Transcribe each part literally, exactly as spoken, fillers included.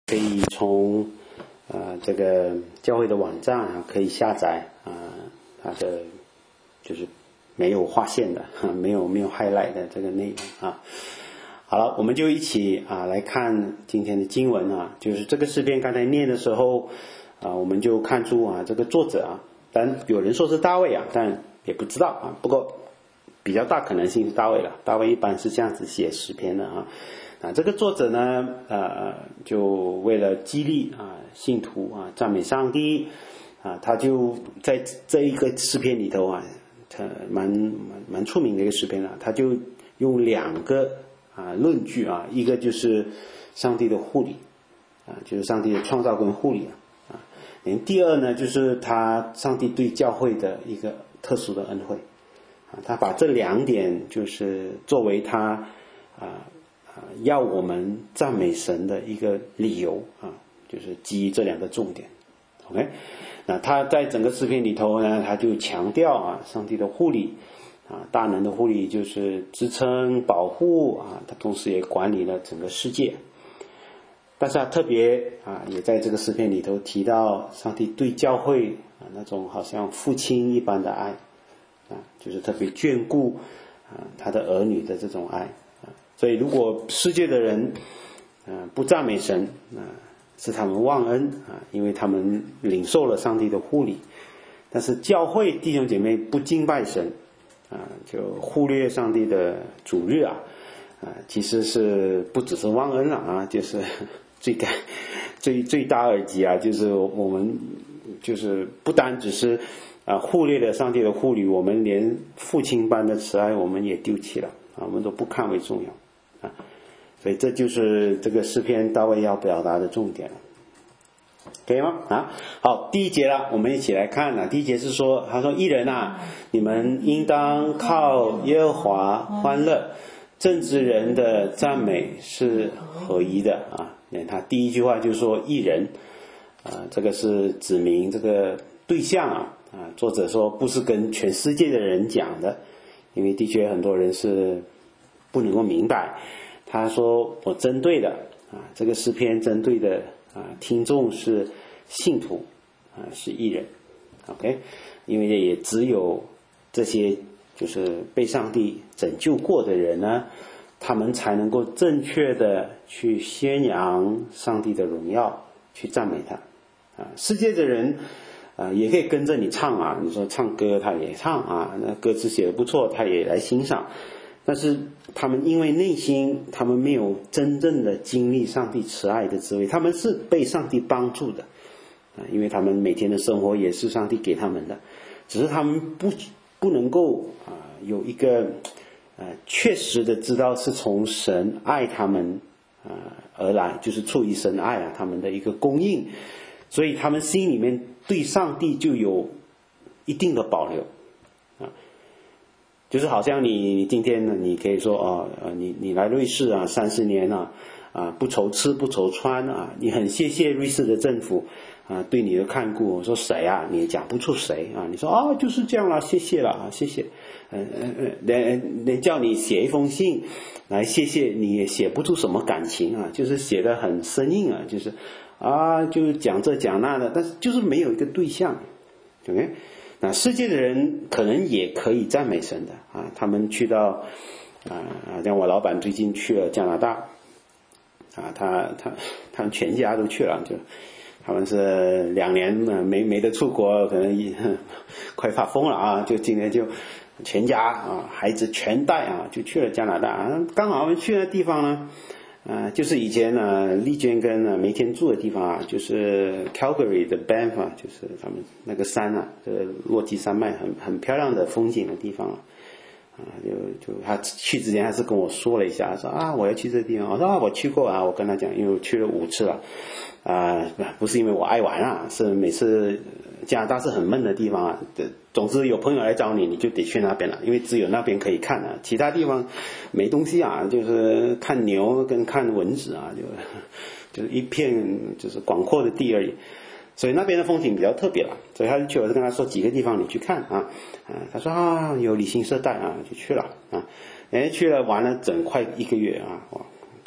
可以从呃这个教会的网站啊可以下载啊、呃，它的就是没有划线的，没有没有 highlight 的这个内容啊。好了，我们就一起啊来看今天的经文啊，就是这个诗篇刚才念的时候啊，我们就看出啊这个作者啊，但有人说是大卫啊，但也不知道啊，不过比较大可能性是大卫了。大卫一般是这样子写诗篇的啊。啊，这个作者呢，呃，就为了激励啊信徒啊赞美上帝啊，他就在这一个诗篇里头啊，他蛮蛮蛮出名的一个诗篇了，他就用两个啊论据啊，一个就是上帝的护理啊，就是上帝的创造跟护理啊，啊，第二呢就是他上帝对教会的一个特殊的恩惠啊，他把这两点就是作为他啊。要我们赞美神的一个理由啊，就是基于这两个重点 OK， 那他在整个诗篇里头呢，他就强调啊上帝的护理啊，大能的护理就是支撑保护啊，他同时也管理了整个世界。但是他特别啊也在这个诗篇里头提到上帝对教会啊那种好像父亲一般的爱啊，就是特别眷顾啊他的儿女的这种爱。所以如果世界的人呃不赞美神啊、呃，是他们忘恩啊，因为他们领受了上帝的护理。但是教会弟兄姐妹不敬拜神啊，就忽略上帝的主日啊啊，其实是不只是忘恩了啊，就是最大最最大二级啊，就是我们就是不单只是啊忽略了上帝的护理，我们连父亲般的慈爱我们也丢弃了啊，我们都不看为重要。啊，所以这就是这个诗篇大卫要表达的重点了，可以吗？啊，好，第一节了，我们一起来看啊。第一节是说，他说：“义人啊，你们应当靠耶和华欢乐，正直人的赞美是合一的啊。”他第一句话就是说义人啊，这个是指明这个对象啊啊，作者说不是跟全世界的人讲的，因为的确很多人是不能够明白。他说我针对的啊，这个诗篇针对的啊听众是信徒啊，是义人 OK， 因为也只有这些就是被上帝拯救过的人呢，他们才能够正确的去宣扬上帝的荣耀，去赞美他啊。世界的人啊也可以跟着你唱啊，你说唱歌他也唱啊，那歌词写得不错他也来欣赏，但是他们因为内心他们没有真正的经历上帝慈爱的滋味，他们是被上帝帮助的啊，因为他们每天的生活也是上帝给他们的，只是他们不不能够啊有一个呃确实的知道是从神爱他们啊而来，就是出于神爱啊他们的一个供应，所以他们心里面对上帝就有一定的保留啊。就是好像你你今天呢，你可以说哦，呃，你你来瑞士啊，三十年啊，啊不愁吃不愁穿啊，你很谢谢瑞士的政府啊对你的看顾。我说谁啊？你也讲不出谁啊？你说啊、哦、就是这样啦，谢谢了啊，谢谢。嗯嗯嗯，连连叫你写一封信来谢谢，你也写不出什么感情啊，就是写得很生硬啊，就是啊就讲这讲那的，但是就是没有一个对象，对不对？那世界的人可能也可以赞美神的啊，他们去到啊，像我老板最近去了加拿大啊，他他他们全家都去了，就他们是两年没没得出国，可能一快发疯了啊，就今年就全家啊孩子全带啊就去了加拿大啊，刚好我们去的地方呢。呃，就是以前呢，丽娟跟呢梅天住的地方啊，就是 Calgary 的 Banff 啊，就是他们那个山啊，这个落基山脉很很漂亮的风景的地方啊，啊，就就他去之前还是跟我说了一下，说啊我要去这个地方，我说啊我去过啊，我跟他讲，因为我去了五次了，啊、呃，不是因为我爱玩啊，是每次加拿大是很闷的地方啊，总之有朋友来找你，你就得去那边了，因为只有那边可以看啊，其他地方没东西啊，就是看牛跟看蚊子啊，就就是一片就是广阔的地而已，所以那边的风景比较特别了，所以他就去，我就跟他说几个地方你去看啊，啊他说啊有旅行社带啊，就去了啊，哎去了玩了整快一个月啊，哇，就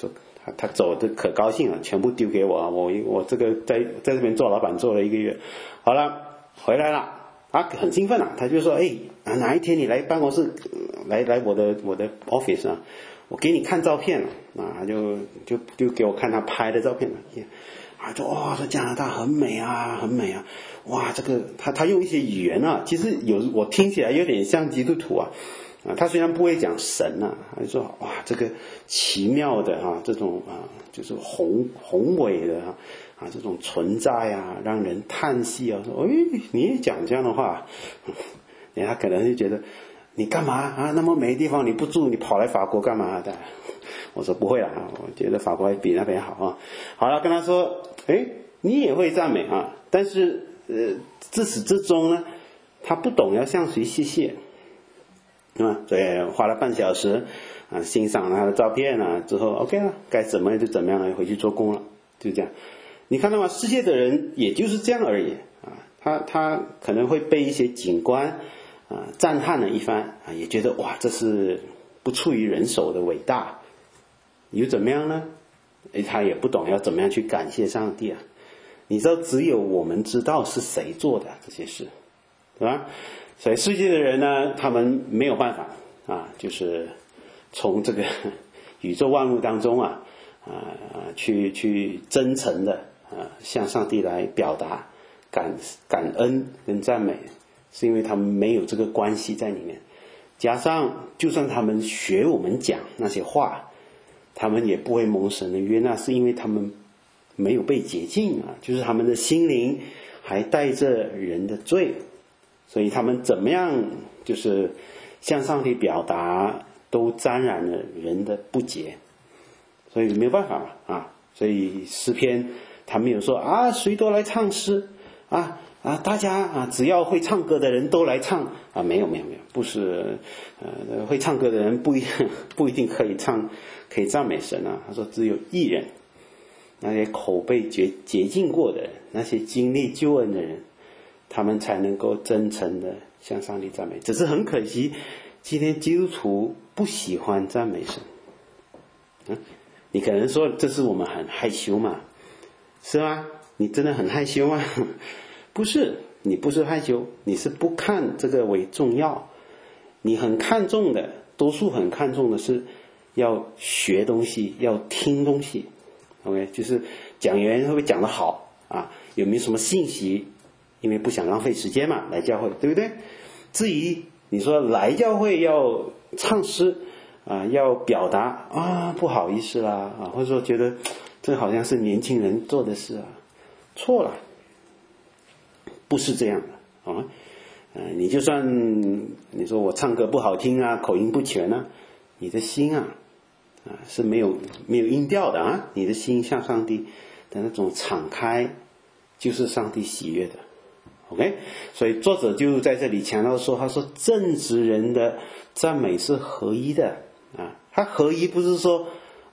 他他走的可高兴了，全部丢给我啊！我我这个在在这边做老板做了一个月，好了，回来了，他很兴奋啊，他就说：“哎啊，哪一天你来办公室，来来我的我的 office 啊，我给你看照片了啊！”他就就就给我看他拍的照片了，啊，就哇，说加拿大很美啊，很美啊，哇，这个他他用一些语言啊，其实有我听起来有点像基督徒啊。啊，他虽然不会讲神啊，他就说哇，这个奇妙的哈、啊，这种啊，就是宏宏伟的啊，啊，这种存在啊，让人叹息啊。说，哎，你也讲这样的话，人家可能就觉得你干嘛啊？那么美的地方你不住，你跑来法国干嘛的？我说不会啦，我觉得法国还比那边好啊。好了，跟他说，哎，你也会赞美啊，但是呃，自始至终呢，他不懂要向谁谢谢。对吧？所以花了半小时啊，欣赏了他的照片啊，之后 OK 了，该怎么样就怎么样了，回去做工了，就这样。你看到吗？世界的人也就是这样而已啊，他他可能会被一些景观啊赞叹了一番啊，也觉得哇，这是不出于人手的伟大，又怎么样呢？诶，他也不懂要怎么样去感谢上帝啊。你知道，只有我们知道是谁做的这些事，对吧？所以世界的人呢，他们没有办法啊，就是从这个宇宙万物当中啊啊去去真诚的啊向上帝来表达感感恩跟赞美，是因为他们没有这个关系在里面。加上就算他们学我们讲那些话，他们也不会蒙神的悦纳，是因为他们没有被洁净啊，就是他们的心灵还带着人的罪。所以他们怎么样就是向上帝表达，都沾染了人的不洁，所以没有办法嘛啊！所以诗篇他没有说啊，谁都来唱诗啊啊，大家啊只要会唱歌的人都来唱啊，没有没有没有，不是呃会唱歌的人不一不一定可以唱可以赞美神啊。他说只有义人，那些口被洁洁净过的人，那些经历救恩的人，他们才能够真诚的向上帝赞美。只是很可惜，今天基督徒不喜欢赞美神。嗯，你可能说这是我们很害羞嘛？是吗？你真的很害羞吗？不是，你不是害羞，你是不看这个为重要。你很看重的，多数很看重的是要学东西，要听东西。OK， 就是讲员会不会讲得好啊？有没有什么信息？因为不想浪费时间嘛，来教会，对不对？至于你说来教会要唱诗啊，要表达啊，不好意思啦啊，或者说觉得这好像是年轻人做的事啊，错了，不是这样的啊。呃，你就算你说我唱歌不好听啊，口音不全啊，你的心啊啊是没有没有音调的啊，你的心向上帝的那种敞开，就是上帝喜悦的。OK， 所以作者就在这里强调说，他说正直人的赞美是合一的啊，他合一不是说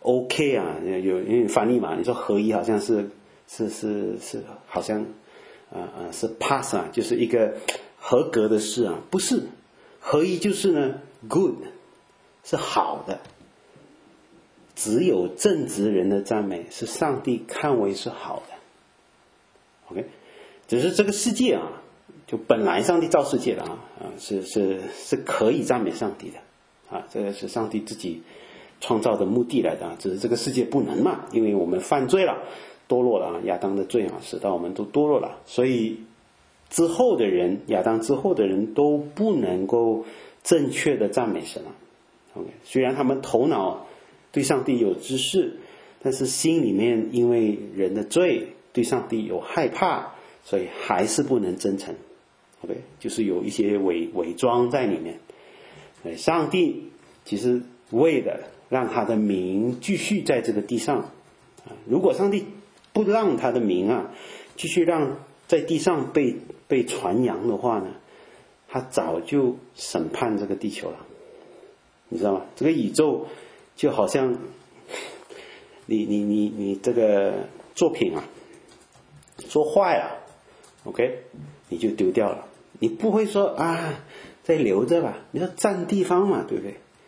OK 啊，有因为翻译嘛，你说合一好像是是是是好像啊啊、呃、是 pass 啊，就是一个合格的事啊，不是，合一就是呢 good 是好的，只有正直人的赞美是上帝看为是好的。OK。只是这个世界啊，就本来上帝造世界的啊，啊是是是可以赞美上帝的啊，这个是上帝自己创造的目的来的啊，只是这个世界不能嘛，因为我们犯罪了，堕落了啊，亚当的罪啊，使到我们都堕落了，所以之后的人，亚当之后的人都不能够正确的赞美神了。OK， 虽然他们头脑对上帝有知识，但是心里面因为人的罪，对上帝有害怕。所以还是不能真诚 ，OK， 就是有一些伪伪装在里面。上帝其实为了让他的名继续在这个地上，如果上帝不让他的名啊继续让在地上被被传扬的话呢，他早就审判这个地球了，你知道吗？这个宇宙就好像你你你你这个作品啊做坏了。OK， 你就丢掉了，你不会说啊再留着吧，你要占地方嘛，对不对？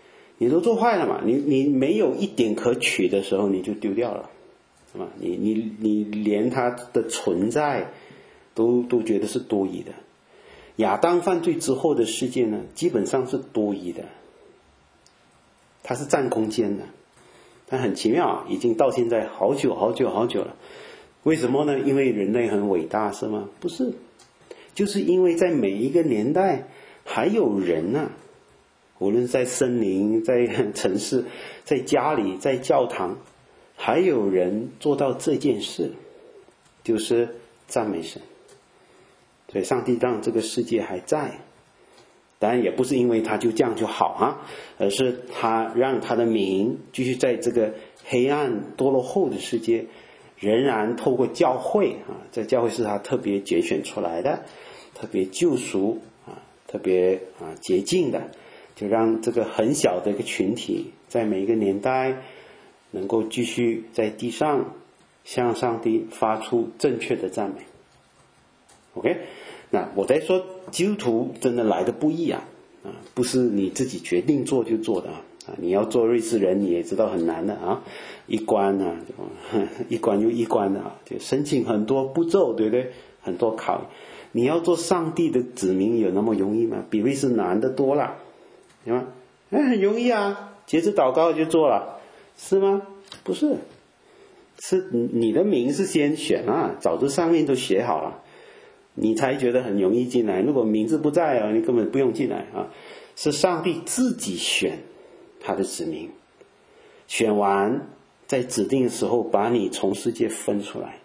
你都做坏了嘛，你你没有一点可取的时候，你就丢掉了，是吧？你你你连它的存在都都觉得是多余的。亚当犯罪之后的世界呢，基本上是多余的，它是占空间的。它很奇妙啊，已经到现在好久好久好久了。为什么呢？因为人类很伟大是吗？不是，就是因为在每一个年代还有人啊，无论在森林、在城市、在家里、在教堂，还有人做到这件事，就是赞美神。所以上帝让这个世界还在，当然也不是因为他就这样就好啊，而是他让他的名继续在这个黑暗堕落后的世界，仍然透过教会啊，这教会是他特别拣选出来的，特别救赎啊，特别啊洁净的，就让这个很小的一个群体，在每一个年代能够继续在地上向上帝发出正确的赞美。OK， 那我在说基督徒真的来的不易啊，啊，不是你自己决定做就做的啊，啊你要做瑞士人你也知道很难的啊，一关啊，一关又一关的啊，就申请很多步骤，对不对？很多考验。你要做上帝的子民有那么容易吗？比瑞士难的多了，对吗？哎，很容易啊，节制祷告就做了，是吗？不是，是你的名是先选啊，早就上面都写好了。你才觉得很容易进来，如果名字不在啊，你根本不用进来啊。是上帝自己选他的子民，选完在指定的时候把你从世界分出来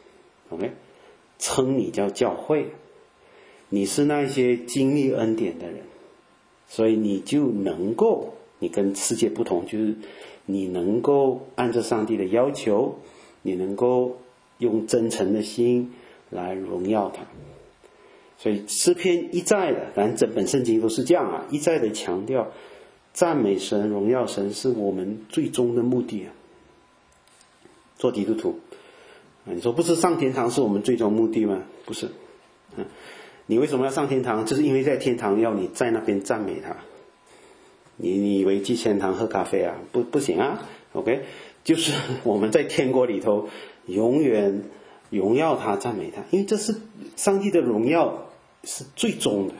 OK， 称你叫教会，你是那些经历恩典的人，所以你就能够，你跟世界不同，就是你能够按照上帝的要求，你能够用真诚的心来荣耀他。所以诗篇一再的，当然整本圣经都是这样啊，一再的强调赞美神、荣耀神是我们最终的目的啊。做基督徒，你说不是上天堂是我们最终目的吗？不是。你为什么要上天堂？就是因为在天堂要你在那边赞美他。你你以为去天堂喝咖啡啊？不不行啊 OK， 就是我们在天国里头永远荣耀他、赞美他，因为这是上帝的荣耀是最终的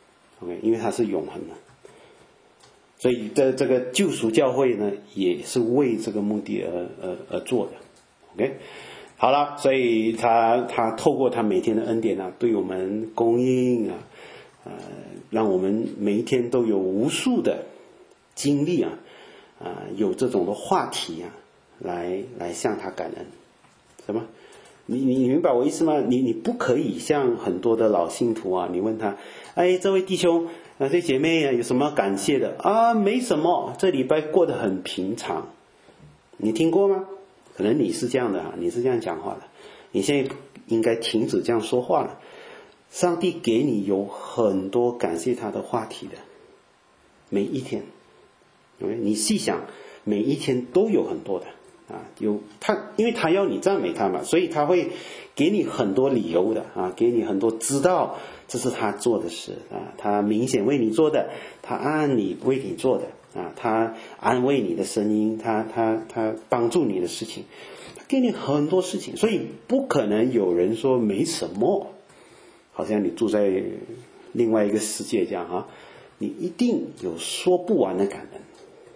OK， 因为它是永恒的。所以这这个救赎教会呢，也是为这个目的而而而做的 OK。 好了，所以他他透过他每天的恩典啊，对我们供应啊，呃，让我们每一天都有无数的经历啊，啊、呃，有这种的话题啊，来来向他感恩，什么？你你明白我意思吗？你你不可以像很多的老信徒啊，你问他，哎，这位弟兄，那这姐妹啊，有什么感谢的啊？没什么，这礼拜过得很平常。你听过吗？可能你是这样的啊，你是这样讲话的。你现在应该停止这样说话了。上帝给你有很多感谢他的话题的，每一天，你细想，每一天都有很多的。啊，有他，因为他要你赞美他嘛，所以他会给你很多理由的啊，给你很多知道这是他做的事啊，他明显为你做的，他按你为你做的啊，他安慰你的声音，他他他帮助你的事情，他给你很多事情，所以不可能有人说没什么，好像你住在另外一个世界这样啊，你一定有说不完的感恩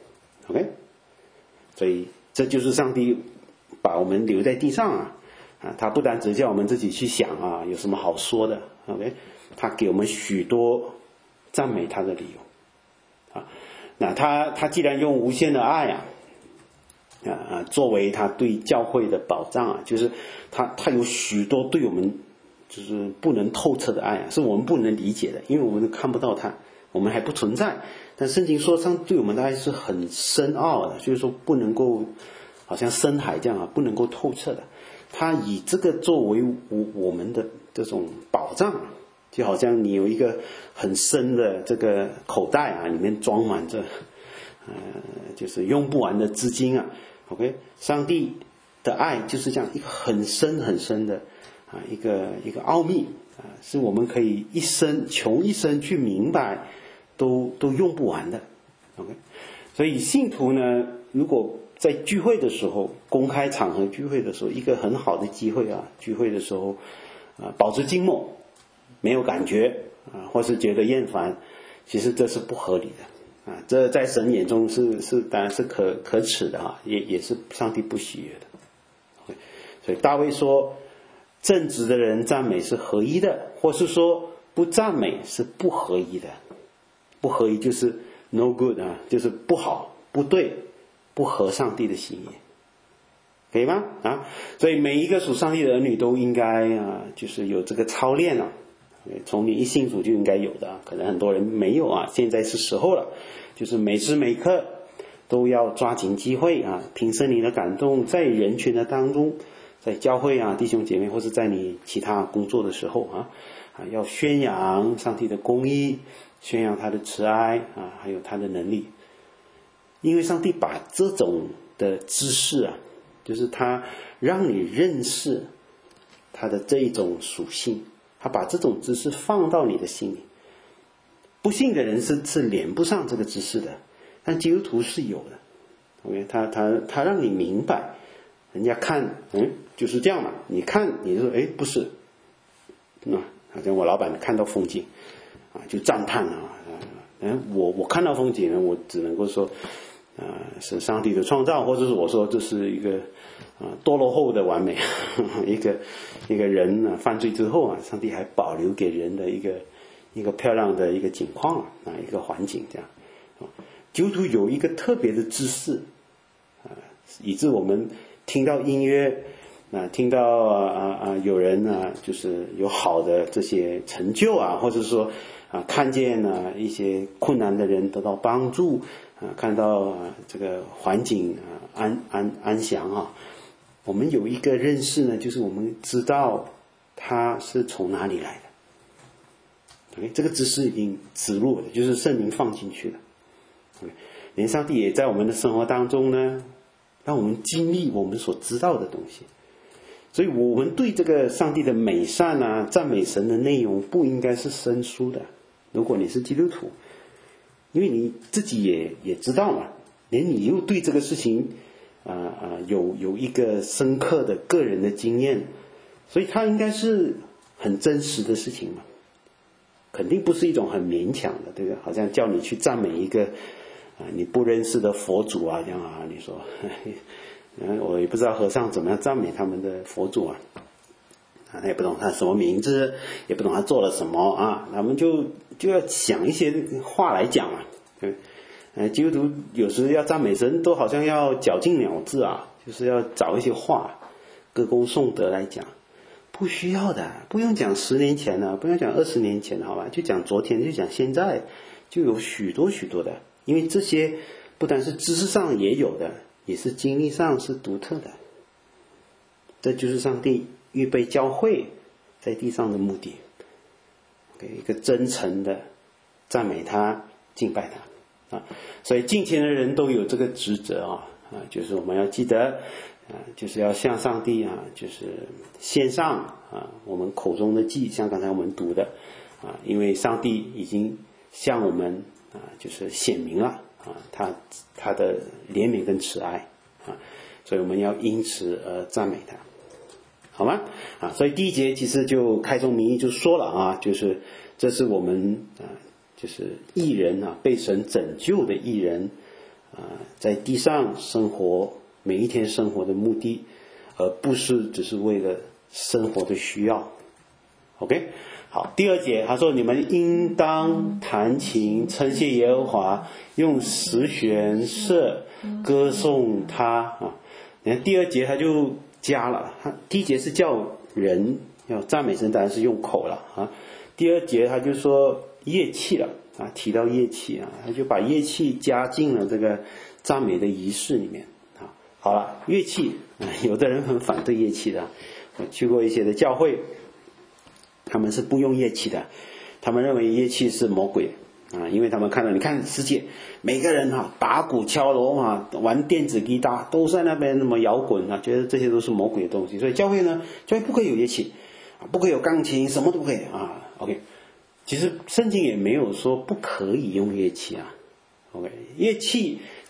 ，OK， 所以。这就是上帝把我们留在地上啊，啊，他不单只叫我们自己去想啊，有什么好说的 ，OK， 他给我们许多赞美他的理由，啊，那他他既然用无限的爱啊，啊啊，作为他对教会的保障啊，就是他他有许多对我们就是不能透彻的爱啊，是我们不能理解的，因为我们看不到他，我们还不存在。但圣经说上对我们的爱是很深奥的，就是说不能够好像深海这样啊，不能够透彻的。他以这个作为我我们的这种保障，就好像你有一个很深的这个口袋啊，里面装满着呃就是用不完的资金啊 OK， 上帝的爱就是这样一个很深很深的啊一个一个奥秘啊，是我们可以一生穷一生去明白都都用不完的 OK。 所以信徒呢，如果在聚会的时候，公开场合聚会的时候，一个很好的机会啊，聚会的时候啊，保持静默，没有感觉啊，或是觉得厌烦，其实这是不合理的啊，这在神眼中是是当然是可可耻的啊，也也是上帝不喜悦的。所以大卫说，正直的人赞美是合一的，或是说不赞美是不合一的。不合一就是 no good 啊，就是不好、不对、不合上帝的心意，可以吗？啊，所以每一个属上帝的儿女都应该啊，就是有这个操练啊，从你一信主就应该有的啊，可能很多人没有啊，现在是时候了，就是每时每刻都要抓紧机会啊，凭圣灵的感动，在人群的当中，在教会啊，弟兄姐妹，或是在你其他工作的时候啊，啊，要宣扬上帝的公义，宣扬他的慈爱啊，还有他的能力，因为上帝把这种的知识啊，就是他让你认识他的这一种属性，他把这种知识放到你的心里。不信的人是是连不上这个知识的，但基督徒是有的。OK， 他他他让你明白，人家看，嗯，就是这样嘛。你看，你就说，哎，不是，那好像我老板看到风景，啊，就赞叹啊，嗯，我我看到风景呢，我只能够说，啊、呃，是上帝的创造，或者是我说这是一个啊、呃、堕落后的完美，呵呵一个一个人啊犯罪之后啊，上帝还保留给人的一个一个漂亮的一个景况啊，一个环境这样。基督徒有一个特别的知识啊，以致我们听到音乐啊，听到啊啊有人啊，就是有好的这些成就啊，或者说啊看见啊一些困难的人得到帮助啊，看到啊这个环境啊安安安详啊，我们有一个认识呢，就是我们知道他是从哪里来的。OK， 这个知识已经植入了，就是圣灵放进去了。连上帝也在我们的生活当中呢，让我们经历我们所知道的东西。所以我们对这个上帝的美善啊，赞美神的内容不应该是生疏的。如果你是基督徒，因为你自己也也知道嘛，连你又对这个事情啊啊、呃呃、有有一个深刻的个人的经验，所以它应该是很真实的事情嘛，肯定不是一种很勉强的，对吧？好像叫你去赞美一个啊你不认识的佛祖啊，这样啊，你说，嗯，我也不知道和尚怎么样赞美他们的佛祖啊，啊，他也不懂他什么名字，也不懂他做了什么啊，他们就就要想一些话来讲啊，对，呃，基督徒有时要赞美神，都好像要绞尽脑汁啊，就是要找一些话，歌功颂德来讲。不需要的，不用讲十年前了，不用讲二十年前了，好吧？就讲昨天，就讲现在，就有许多许多的，因为这些不但是知识上也有的，也是经历上是独特的。这就是上帝预备教会在地上的目的，给一个真诚的赞美他、敬拜他啊！所以敬虔的人都有这个职责啊啊，就是我们要记得。啊，就是要向上帝啊，就是献上啊，我们口中的祭，像刚才我们读的啊，因为上帝已经向我们啊，就是显明了啊，他他的怜悯跟慈爱啊，所以我们要因此而赞美他，好吗？啊，所以第一节其实就开宗明义就说了啊，就是这是我们啊，就是义人啊，被神拯救的义人啊，在地上生活。每一天生活的目的，而不是只是为了生活的需要。OK， 好，第二节他说：“你们应当弹琴称谢耶和华，用十弦瑟歌颂他啊。”你看第二节他就加了，他第一节是叫人要赞美神，当然是用口了啊。第二节他就说乐器了啊，提到乐器啊，他就把乐器加进了这个赞美的仪式里面。好了，乐器，有的人很反对乐器的。我去过一些的教会，他们是不用乐器的，他们认为乐器是魔鬼啊，因为他们看到，你看世界每个人哈、啊、打鼓敲锣啊，玩电子吉他，都在那边那么摇滚啊，觉得这些都是魔鬼的东西。所以教会呢，教会不可以有乐器啊，不可以有钢琴，什么都不可以啊。OK， 其实圣经也没有说不可以用乐器啊。OK， 乐器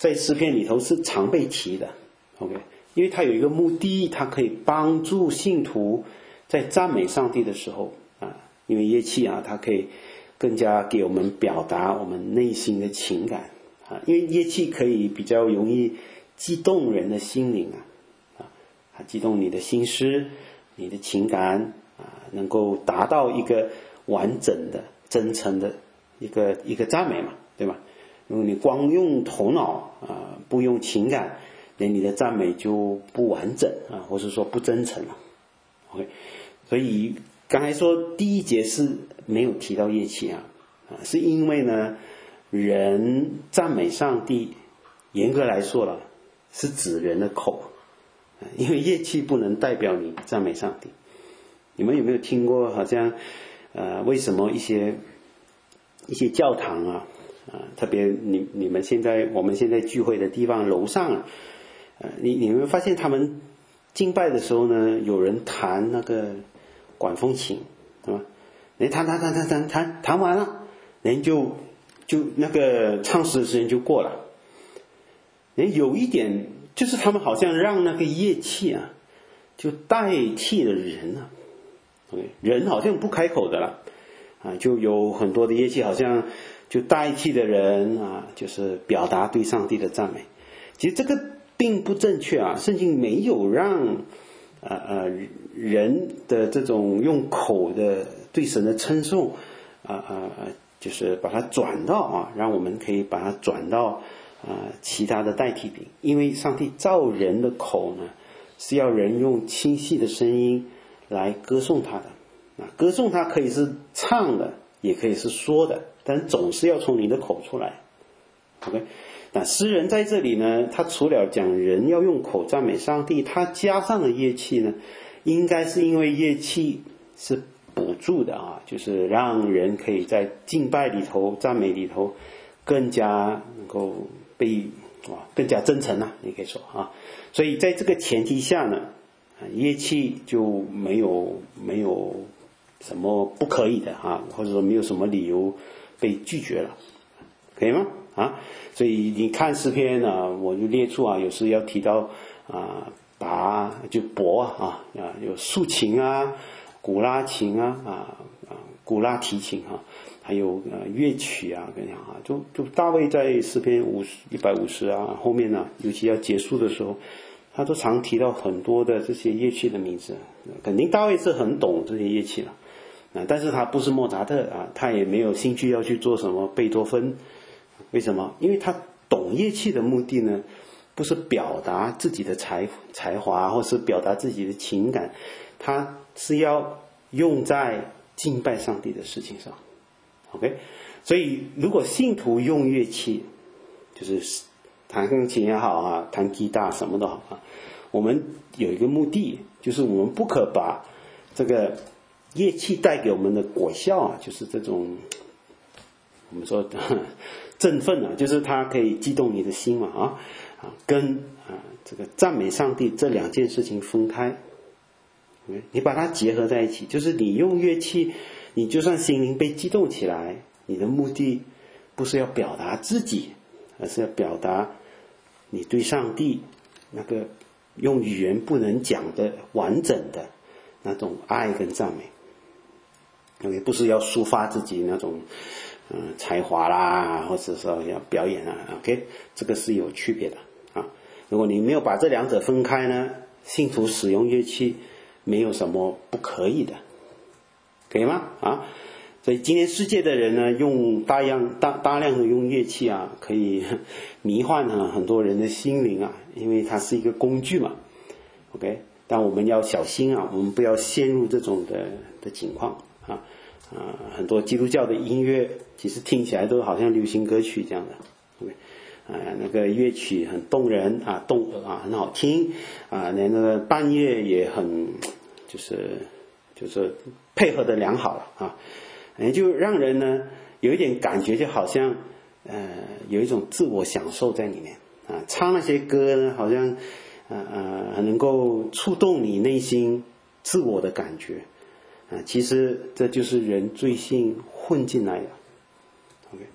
在诗篇里头是常被提的 ，OK， 因为它有一个目的，它可以帮助信徒在赞美上帝的时候啊，因为乐器啊，它可以更加给我们表达我们内心的情感啊，因为乐器可以比较容易激动人的心灵啊，啊，激动你的心思、你的情感啊，能够达到一个完整的、真诚的一个一个赞美嘛，对吧？如果你光用头脑啊，不用情感，连你的赞美就不完整啊，或者说不真诚了。OK， 所以刚才说第一节是没有提到乐器啊，啊，是因为呢，人赞美上帝，严格来说了，是指人的口，因为乐器不能代表你赞美上帝。你们有没有听过？好像呃，为什么一些一些教堂啊？啊，特别你你们现在我们现在聚会的地方楼上啊，呃，你你们发现他们敬拜的时候呢，有人弹那个管风琴，对吧？人弹弹弹弹弹弹弹完了，人就就那个唱诗的时间就过了。人有一点就是他们好像让那个乐器啊，就代替了人啊。OK， 人好像不开口的了啊，就有很多的乐器好像就代替的人啊，就是表达对上帝的赞美。其实这个并不正确啊，圣经没有让呃呃人的这种用口的对神的称颂啊啊、呃呃、就是把它转到啊，让我们可以把它转到啊、呃、其他的代替品。因为上帝造人的口呢，是要人用清晰的声音来歌颂他的啊，歌颂他可以是唱的，也可以是说的，但总是要从你的口出来。 OK， 那诗人在这里呢，他除了讲人要用口赞美上帝，他加上了乐器呢，应该是因为乐器是补助的啊，就是让人可以在敬拜里头、赞美里头更加能够被哇更加真诚啊，你可以说啊。所以在这个前提下呢，乐器就没有没有什么不可以的啊，或者说没有什么理由被拒绝了，可以吗？啊，所以你看诗篇啊，我就列出啊，有时要提到啊，拔就拨啊啊，有竖琴啊、古拉琴啊啊啊、古拉提琴啊，还有呃乐曲啊，跟你讲啊，就就大卫在诗篇五十一百五十啊后面呢，尤其要结束的时候，他都常提到很多的这些乐器的名字，肯定大卫是很懂这些乐器了啊，但是他不是莫扎特啊，他也没有兴趣要去做什么贝多芬。为什么？因为他懂乐器的目的呢，不是表达自己的才才华，或是表达自己的情感，他是要用在敬拜上帝的事情上。OK， 所以如果信徒用乐器，就是弹钢琴也好啊，弹吉他什么都好啊，我们有一个目的，就是我们不可把这个乐器带给我们的果效啊，就是这种我们说振奋啊，就是它可以激动你的心嘛啊啊，跟啊这个赞美上帝这两件事情分开，你把它结合在一起，就是你用乐器，你就算心灵被激动起来，你的目的不是要表达自己，而是要表达你对上帝那个用语言不能讲的完整的那种爱跟赞美，也不是要抒发自己那种嗯，才华啦，或者说要表演啊 ，OK， 这个是有区别的啊。如果你没有把这两者分开呢，信徒使用乐器没有什么不可以的，可以吗？啊，所以今天世界的人呢，用大量大大量的用乐器啊，可以迷幻啊很多人的心灵啊，因为它是一个工具嘛 ，OK， 但我们要小心啊，我们不要陷入这种的的情况啊。啊，很多基督教的音乐其实听起来都好像流行歌曲这样的，对不对？啊，那个乐曲很动人啊，动耳啊，很好听啊，连那个伴乐也很，就是就是配合的良好了啊，也就让人呢有一点感觉，就好像呃有一种自我享受在里面啊，唱那些歌呢，好像呃呃很能够触动你内心自我的感觉。啊，其实这就是人罪性混进来的。OK，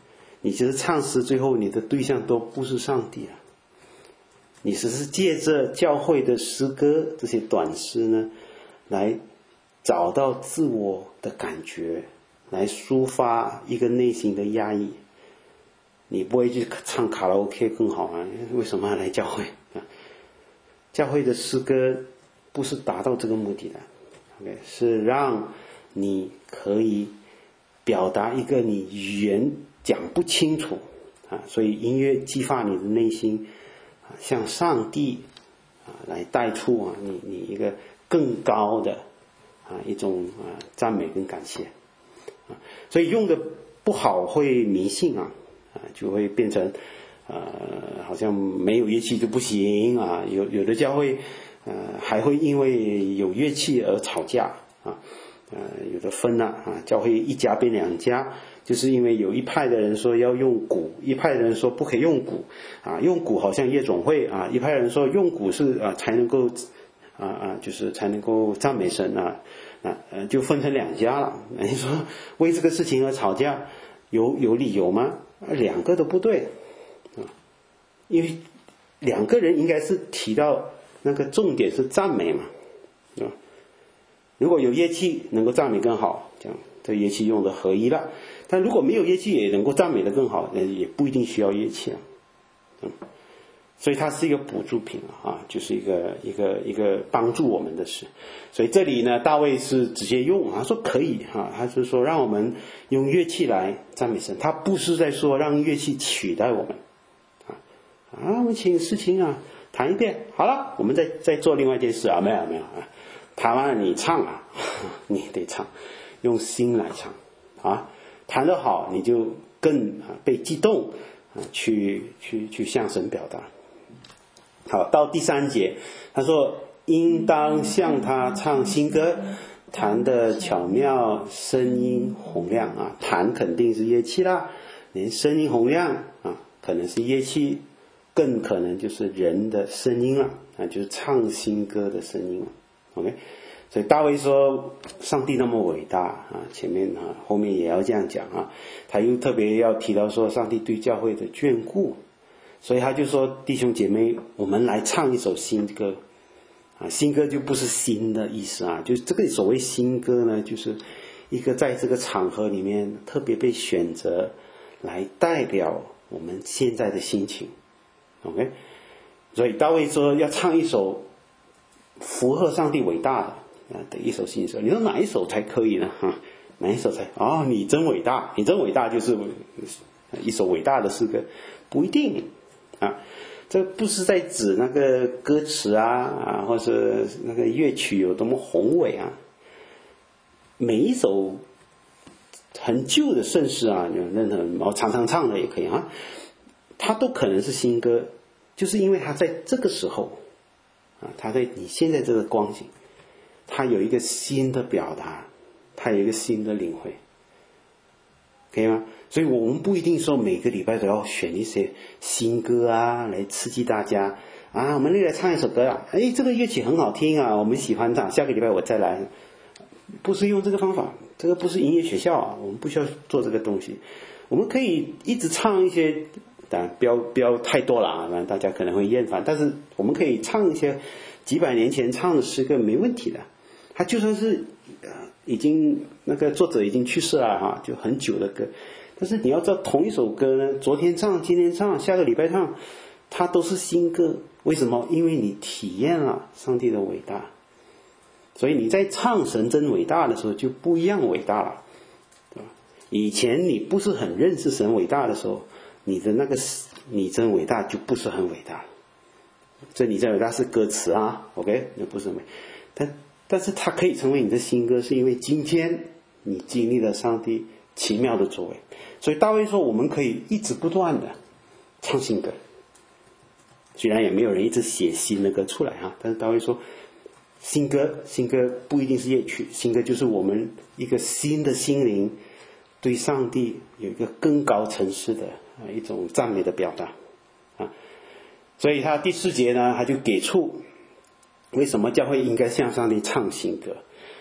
你其实唱诗最后你的对象都不是上帝了，你只是借着教会的诗歌这些短诗呢，来找到自我的感觉，来抒发一个内心的压抑。你不会去唱卡拉 OK 更好啊？为什么要来教会啊？教会的诗歌不是达到这个目的的 ，OK， 是让你可以表达一个你语言讲不清楚啊，所以音乐激发你的内心啊，向上帝啊来带出啊你你一个更高的啊一种啊赞美跟感谢啊，所以用的不好会迷信啊啊就会变成呃好像没有乐器就不行啊，有有的教会呃还会因为有乐器而吵架啊。呃，有的分了啊，教会一家变两家，就是因为有一派的人说要用鼓，一派的人说不可以用鼓啊，用鼓好像夜总会啊，一派人说用鼓是啊才能够啊啊，就是才能够赞美神啊啊呃，就分成两家了。你说为这个事情而吵架，有有理由吗？两个都不对啊，因为两个人应该是提到那个重点是赞美嘛，啊。如果有乐器能够赞美更好，这样这乐器用的合一了。但如果没有乐器也能够赞美的更好，也不一定需要乐器了。嗯，所以它是一个补助品啊，就是一个一个一个帮助我们的事。所以这里呢，大卫是直接用啊，说可以啊，他是说让我们用乐器来赞美神，他不是在说让乐器取代我们啊啊，我们请诗琴啊弹一遍，好了，我们再再做另外一件事啊，没有没有啊。弹完了你唱啊，你得唱，用心来唱啊，弹得好你就更啊被激动啊，去去去向神表达。好，到第三节，他说应当向他唱新歌，弹得巧妙，声音洪亮啊，弹肯定是乐器啦，连声音洪亮啊，可能是乐器，更可能就是人的声音了啊，就是唱新歌的声音了。OK， 所以大卫说上帝那么伟大啊，前面啊后面也要这样讲啊，他又特别要提到说上帝对教会的眷顾，所以他就说弟兄姐妹，我们来唱一首新歌啊，新歌就不是新的意思啊，就是这个所谓新歌呢，就是一个在这个场合里面特别被选择来代表我们现在的心情。 OK， 所以大卫说要唱一首符合上帝伟大的啊的一首新歌，你说哪一首才可以呢？哈，哪一首才？哦，你真伟大，你真伟大就是一首伟大的诗歌，不一定啊。这不是在指那个歌词啊啊，或是那个乐曲有多么宏伟啊。每一首很旧的圣诗啊，有任何我常常唱的也可以啊，它都可能是新歌，就是因为它在这个时候。啊，他在你现在这个光景，他有一个新的表达，他有一个新的领会，可以吗？所以我们不一定说每个礼拜都要选一些新歌啊，来刺激大家啊。我们来唱一首歌啊，哎，这个乐曲很好听啊，我们喜欢唱，下个礼拜我再来。不是用这个方法，这个不是音乐学校啊，我们不需要做这个东西。我们可以一直唱一些。当然不要不要太多了啊，大家可能会厌烦，但是我们可以唱一些几百年前唱的诗歌没问题的。他就算是呃已经那个作者已经去世了哈，就很久的歌，但是你要知道同一首歌呢，昨天唱今天唱下个礼拜唱，它都是新歌。为什么？因为你体验了上帝的伟大，所以你在唱神真伟大的时候就不一样伟大了，对吧？以前你不是很认识神伟大的时候，你的那个你真伟大就不是很伟大，这你真伟大是歌词啊 ，OK， 那不是美，但但是它可以成为你的新歌，是因为今天你经历了上帝奇妙的作为。所以大卫说我们可以一直不断的唱新歌，虽然也没有人一直写新的歌出来哈，但是大卫说新歌新歌不一定是乐曲，新歌就是我们一个新的心灵对上帝有一个更高层次的一种赞美的表达啊。所以他第四节呢，他就给出为什么教会应该向上帝唱新歌。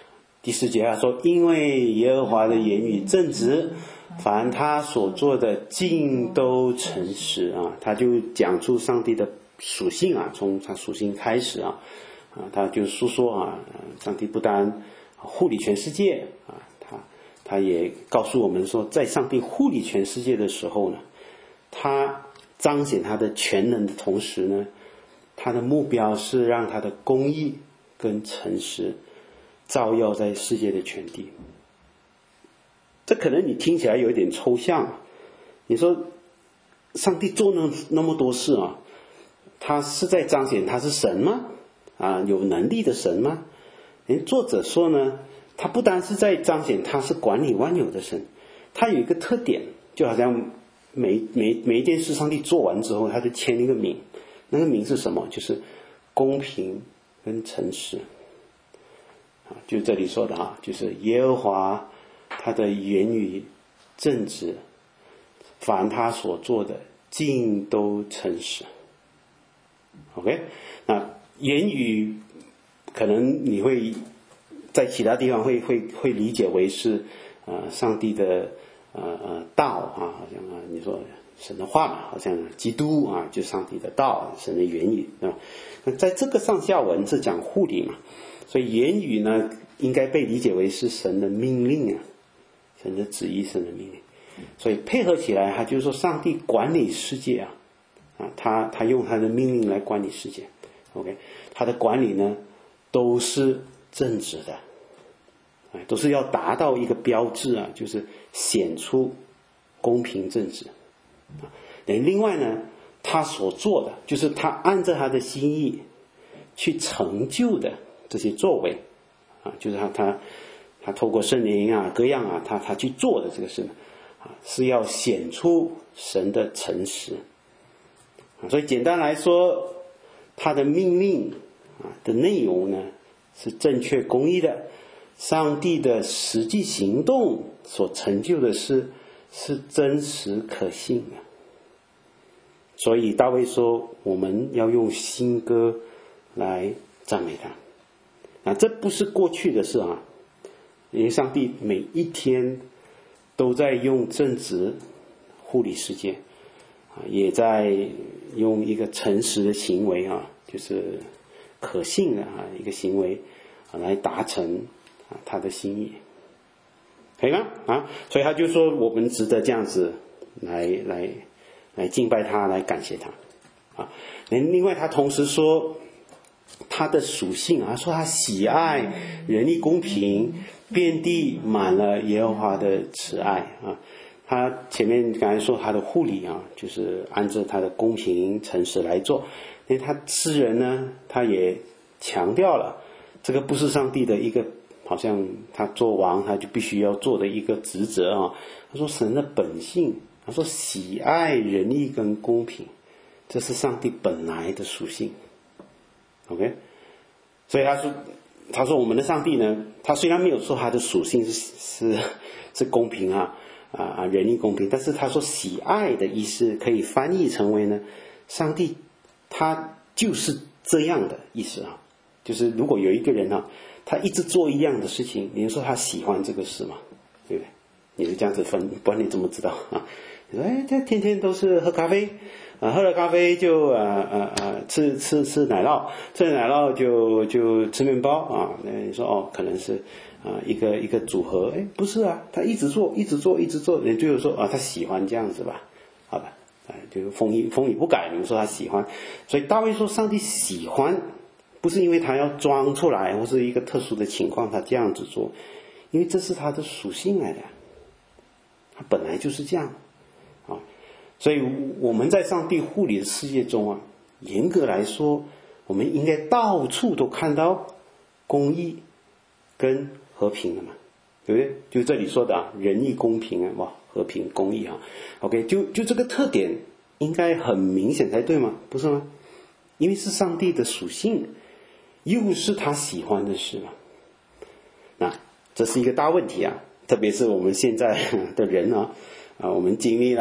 第四节他说，因为耶和华的言语正直，凡他所做的尽都诚实啊。他就讲出上帝的属性啊，从他属性开始啊，啊，他就述说啊，上帝不单护理全世界啊，他他也告诉我们说，在上帝护理全世界的时候呢，他彰显他的全能的同时呢，他的目标是让他的公义跟诚实照耀在世界的全地。这可能你听起来有一点抽象，你说上帝做那那么多事啊，他是在彰显他是神吗？啊，有能力的神吗？连作者说呢，他不单是在彰显他是管理万有的神，他有一个特点，就好像每每每一件事上帝做完之后，他就签一个名，那个名是什么？就是公平跟诚实。啊，就这里说的啊，就是耶和华他的言语正直，凡他所做的尽都诚实。OK， 那言语可能你会在其他地方会会会理解为是呃上帝的呃呃道啊，好像啊你说神的话嘛，好像基督啊就是上帝的道，神的言语啊。那在这个上下文是讲护理嘛，所以言语呢应该被理解为是神的命令啊，神的旨意，神的命令。所以配合起来，他就是说上帝管理世界啊，啊，他他用他的命令来管理世界。OK， 他的管理呢都是正直的，哎，都是要达到一个标志啊，就是显出公平正直。啊，另外呢，他所做的就是他按照他的心意去成就的这些作为啊，就是他他他透过圣灵啊各样啊，他他去做的这个事呢，啊，是要显出神的诚实。啊，所以简单来说，他的命令啊的内容呢是正确公义的，上帝的实际行动所成就的是是真实可信的。所以大卫说，我们要用新歌来赞美他。啊，这不是过去的事啊，因为上帝每一天都在用正直护理世界啊，也在用一个诚实的行为啊，就是可信的啊一个行为啊，来达成啊他的心意，可以吗？啊，所以他就说我们值得这样子来来来敬拜他，来感谢他啊。另外他同时说他的属性啊，说他喜爱仁义公平，遍地满了耶和华的慈爱啊。他前面刚才说他的护理啊，就是按照他的公平诚实来做。因为他诗人呢，他也强调了这个不是上帝的一个好像他做王他就必须要做的一个职责啊。他说神的本性，他说喜爱仁义跟公平，这是上帝本来的属性。OK， 所以他说他说我们的上帝呢，他虽然没有说他的属性是是是公平啊啊仁义公平，但是他说喜爱的意思可以翻译成为呢，上帝他就是这样的意思啊。就是如果有一个人啊，他一直做一样的事情，你说他喜欢这个事吗？对不对？你是这样子分，不然你怎么知道啊？你说哎，他天天都是喝咖啡啊，喝了咖啡就啊啊啊吃吃吃奶酪，吃了奶酪就就吃面包啊。那你说哦，可能是啊一个一个组合，哎，不是啊，他一直做一直做一直做，你最后说啊他喜欢这样子吧，好吧，啊就风雨风雨不改，你们说他喜欢，所以大卫说上帝喜欢，不是因为他要装出来，或是一个特殊的情况他这样子做，因为这是他的属性来的，他本来就是这样。所以我们在上帝护理的世界中啊，严格来说，我们应该到处都看到公义跟和平的嘛，对不对？就这里说的啊，仁义公平啊，哇，和平公义啊 ，OK， 就就这个特点应该很明显才对吗？不是吗？因为是上帝的属性，又是他喜欢的事嘛。那这是一个大问题啊，特别是我们现在的人啊，啊，我们经历了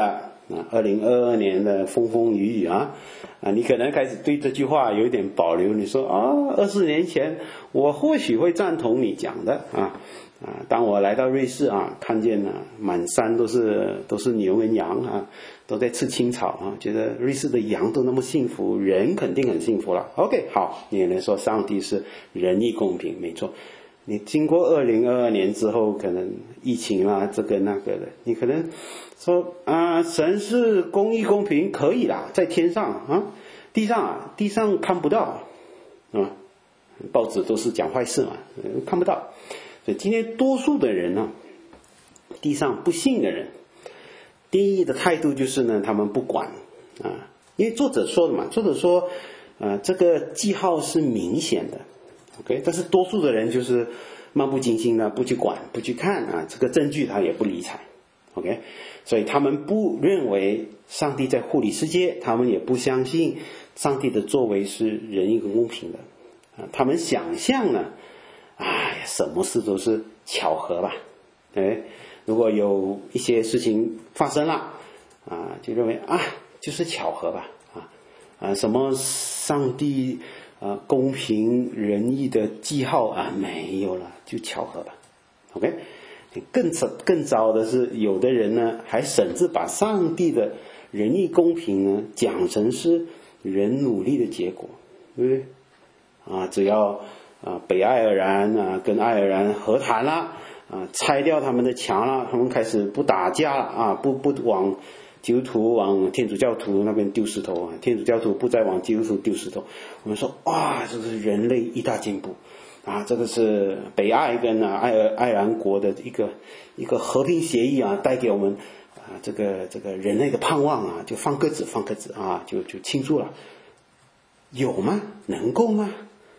啊，二零二二年的风风雨雨啊，啊，你可能开始对这句话有一点保留。你说啊，二十年前我或许会赞同你讲的啊啊，当我来到瑞士啊，看见啊满山都是都是牛跟羊啊，都在吃青草啊，觉得瑞士的羊都那么幸福，人肯定很幸福了。OK， 好，你也能说上帝是仁义公平，没错。你经过二零二二年之后，可能疫情啊，这个那个的，你可能说啊，神是公义公平，可以啦，在天上啊，地上啊，地上看不到，啊，报纸都是讲坏事嘛，看不到。所以今天多数的人呢，地上不信的人，第一的态度就是呢，他们不管啊，因为作者说的嘛，作者说，啊，这个记号是明显的。OK， 但是多数的人就是漫不经心的，不去管，不去看啊，这个证据他也不理睬。OK， 所以他们不认为上帝在护理世界，他们也不相信上帝的作为是仁义公平的啊，他们想象呢，哎，什么事都是巧合吧。哎，如果有一些事情发生了啊，就认为啊，就是巧合吧。啊啊，什么上帝啊，公平仁义的记号啊，没有了，就巧合吧。OK， 更糟更糟的是，有的人呢，还甚至把上帝的仁义公平呢，讲成是人努力的结果，对不对？啊，只要啊北爱尔兰啊跟爱尔兰和谈了啊，拆掉他们的墙了，他们开始不打架了啊，不不往基督徒往天主教徒那边丢石头啊，天主教徒不再往基督徒丢石头。我们说哇，这是人类一大进步啊！这个是北爱跟啊爱尔爱尔兰国的一个一个和平协议啊，带给我们啊这个这个人类的盼望啊，就放鸽子放鸽子啊，就就庆祝了。有吗？能够吗？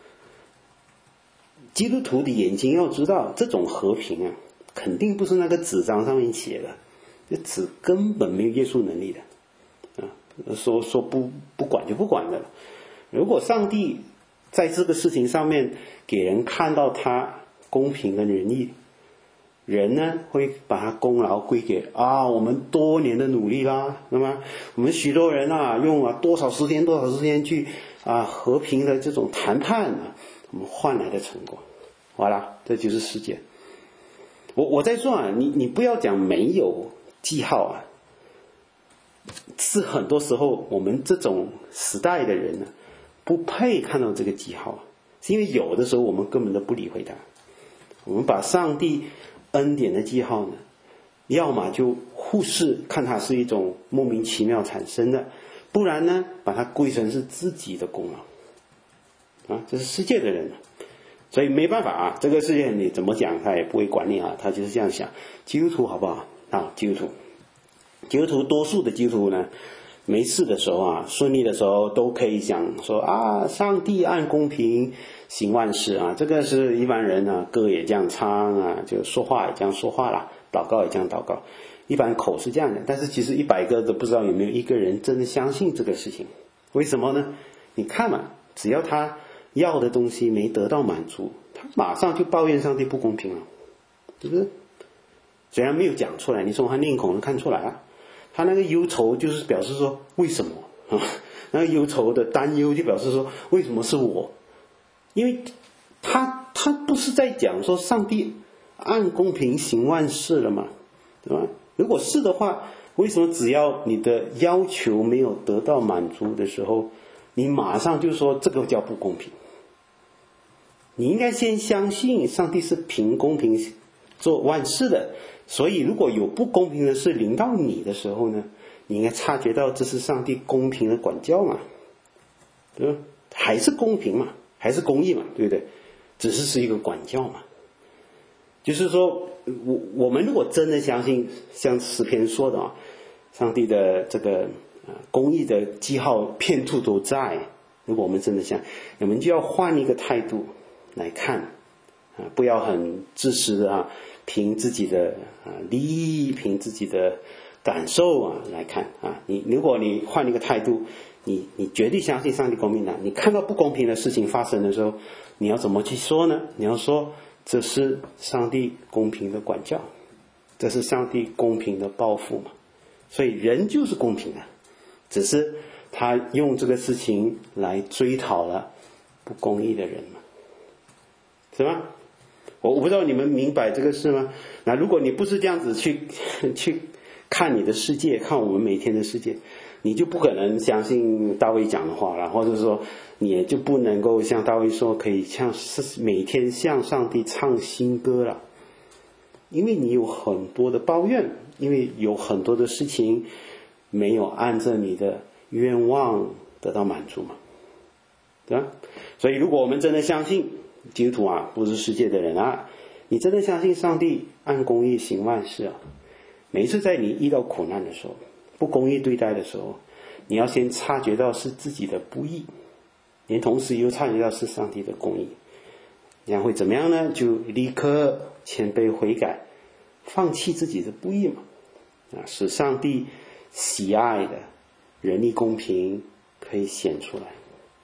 基督徒的眼睛要知道，这种和平啊，肯定不是那个纸张上面写的。这纸根本没有约束能力的啊！说说不不管就不管的了。如果上帝在这个事情上面给人看到他公平跟仁义，人呢会把他功劳归给啊我们多年的努力啦，那么我们许多人啊用啊多少时间多少时间去啊和平的这种谈判啊，我们换来的成果，好了，这就是世界。我我在说啊，你你不要讲没有记号啊，是很多时候我们这种时代的人呢，不配看到这个记号，是因为有的时候我们根本都不理会它，我们把上帝恩典的记号呢，要么就忽视，看它是一种莫名其妙产生的，不然呢，把它归成是自己的功劳啊，这是世界的人，所以没办法啊，这个世界你怎么讲他也不会管你啊，他就是这样想。基督徒好不好啊？基督徒，基督徒多数的基督徒呢，没事的时候啊，顺利的时候都可以讲说啊，上帝按公平行万事啊，这个是一般人啊，歌也这样唱啊，就说话也这样说话啦，祷告也这样祷告，一般口是这样的，但是其实一百个都不知道有没有一个人真的相信这个事情。为什么呢？你看嘛，只要他要的东西没得到满足，他马上就抱怨上帝不公平了，是不是？虽然没有讲出来，你从他面孔能看出来啊，他那个忧愁就是表示说为什么啊？那个忧愁的担忧就表示说为什么是我？因为他他不是在讲说上帝按公平行万事了嘛，对吧？如果是的话，为什么只要你的要求没有得到满足的时候，你马上就说这个叫不公平？你应该先相信上帝是凭公平做万事的，所以如果有不公平的事临到你的时候呢，你应该察觉到这是上帝公平的管教嘛，对吧？还是公平嘛，还是公义嘛，对不对？只是是一个管教嘛。就是说我我们如果真的相信像诗篇说的啊，上帝的这个公义的记号遍处都在，如果我们真的想，我们就要换一个态度来看啊，不要很自私的啊，凭自己的啊利益，凭自己的感受啊来看啊。你如果你换一个态度，你你绝对相信上帝公平的，你看到不公平的事情发生的时候，你要怎么去说呢？你要说这是上帝公平的管教，这是上帝公平的报复嘛。 所以人就是公平的，只是他用这个事情来追讨了不公义的人嘛，是吗？我我不知道你们明白这个事吗？那如果你不是这样子去去看你的世界，看我们每天的世界，你就不可能相信大卫讲的话了，或者说你也就不能够像大卫说可以像每天向上帝唱新歌了，因为你有很多的抱怨，因为有很多的事情没有按照你的愿望得到满足嘛，对吧？所以如果我们真的相信基督徒啊，不是世界的人啊，你真的相信上帝按公义行万事啊，每一次在你遇到苦难的时候，不公义对待的时候，你要先察觉到是自己的不义，连同时又察觉到是上帝的公义，这样会怎么样呢？就立刻谦卑悔改，放弃自己的不义嘛，啊，使上帝喜爱的仁义公平可以显出来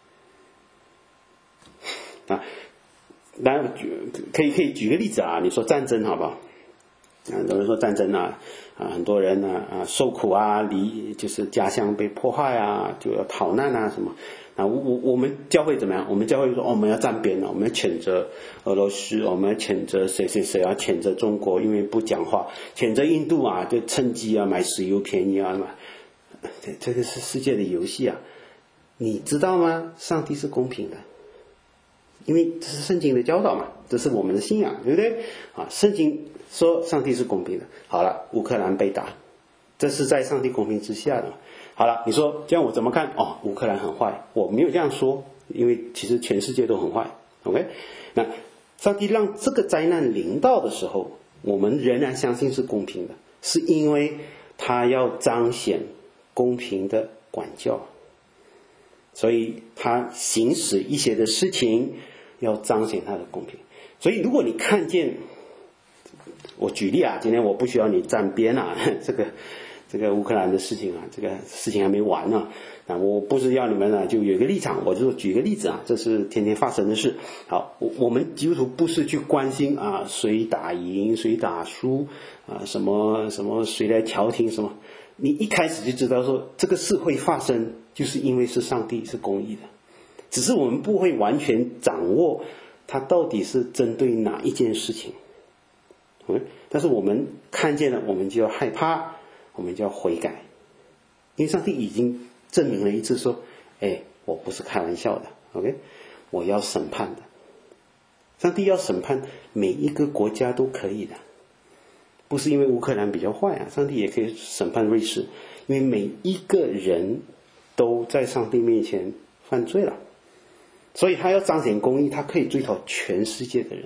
啊。当然可以可以举个例子啊，你说战争好不好？很多人说战争啊，啊很多人呢 啊, 啊受苦啊，离就是家乡被迫害啊，就要逃难啊什么。啊，我我我们教会怎么样？我们教会说，哦，我们要站边了，我们要谴责俄罗斯，我们要谴责谁谁谁啊，谴责中国，因为不讲话，谴责印度啊，就趁机啊买石油便宜啊嘛。这这个是世界的游戏啊，你知道吗？上帝是公平的。因为这是圣经的教导嘛，这是我们的信仰，对不对啊？圣经说上帝是公平的。好了，乌克兰被打，这是在上帝公平之下的。好了，你说这样我怎么看？哦，乌克兰很坏，我没有这样说，因为其实全世界都很坏。OK， 那上帝让这个灾难临到的时候，我们仍然相信是公平的，是因为他要彰显公平的管教，所以他行使一些的事情要彰显他的公平。所以如果你看见，我举例啊，今天我不需要你站边啊，这个这个乌克兰的事情啊，这个事情还没完呢。啊，我不是要你们啊就有一个立场，我就举个例子啊，这是天天发生的事。好，我我们基督徒不是去关心啊谁打赢谁打输啊，什么什么谁来调停什么，你一开始就知道说这个事会发生，就是因为是上帝是公义的，只是我们不会完全掌握它到底是针对哪一件事情。嗯，但是我们看见了，我们就要害怕，我们就要悔改，因为上帝已经证明了一次说，哎，我不是开玩笑的 ，OK， 我要审判的。上帝要审判每一个国家都可以的，不是因为乌克兰比较坏啊，上帝也可以审判瑞士，因为每一个人都在上帝面前犯罪了，所以他要彰显公义，他可以追讨全世界的人，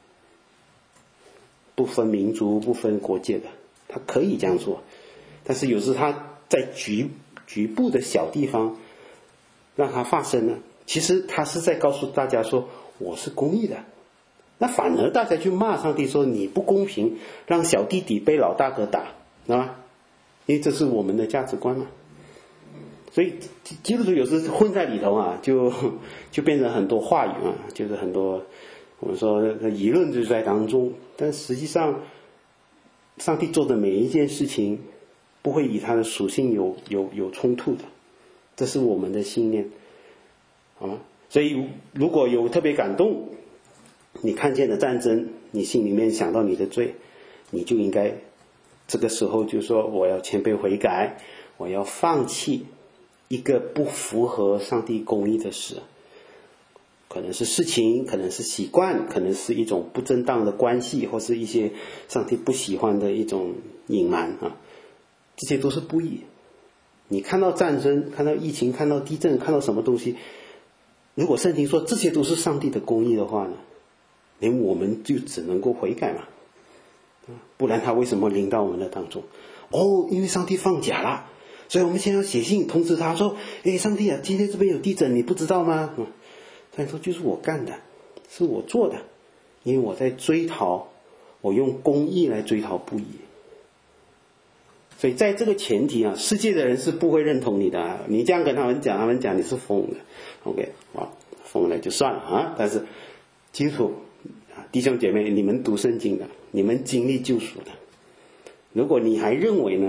不分民族不分国界的，他可以这样做。但是有时他在局局部的小地方让它发生呢，其实他是在告诉大家说我是公义的，那反而大家去骂上帝说你不公平，让小弟弟被老大哥打，知道吗？因为这是我们的价值观嘛。所以基督徒有时混在里头啊，就就变成很多话语啊，就是很多我们说议论就在当中，但实际上上帝做的每一件事情不会与他的属性有有有冲突的，这是我们的信念，好吗？所以如果有特别感动，你看见了战争，你心里面想到你的罪，你就应该这个时候就说我要谦卑悔改，我要放弃一个不符合上帝公义的事，可能是事情，可能是习惯，可能是一种不正当的关系，或是一些上帝不喜欢的一种隐瞒啊，这些都是不义。你看到战争，看到疫情，看到地震，看到什么东西，如果圣经说这些都是上帝的公义的话呢，连我们就只能够悔改嘛，不然他为什么临到我们的当中？哦，因为上帝放假了，所以我们现在要写信通知他说，诶，上帝啊，今天这边有地震，你不知道吗？嗯，他说就是我干的，是我做的，因为我在追讨，我用公义来追讨不义。所以在这个前提啊，世界的人是不会认同你的啊，你这样跟他们讲，他们讲你是疯的 ，OK， 啊，疯了就算了啊。但是基督徒啊，弟兄姐妹，你们读圣经的，你们经历救赎的，如果你还认为呢，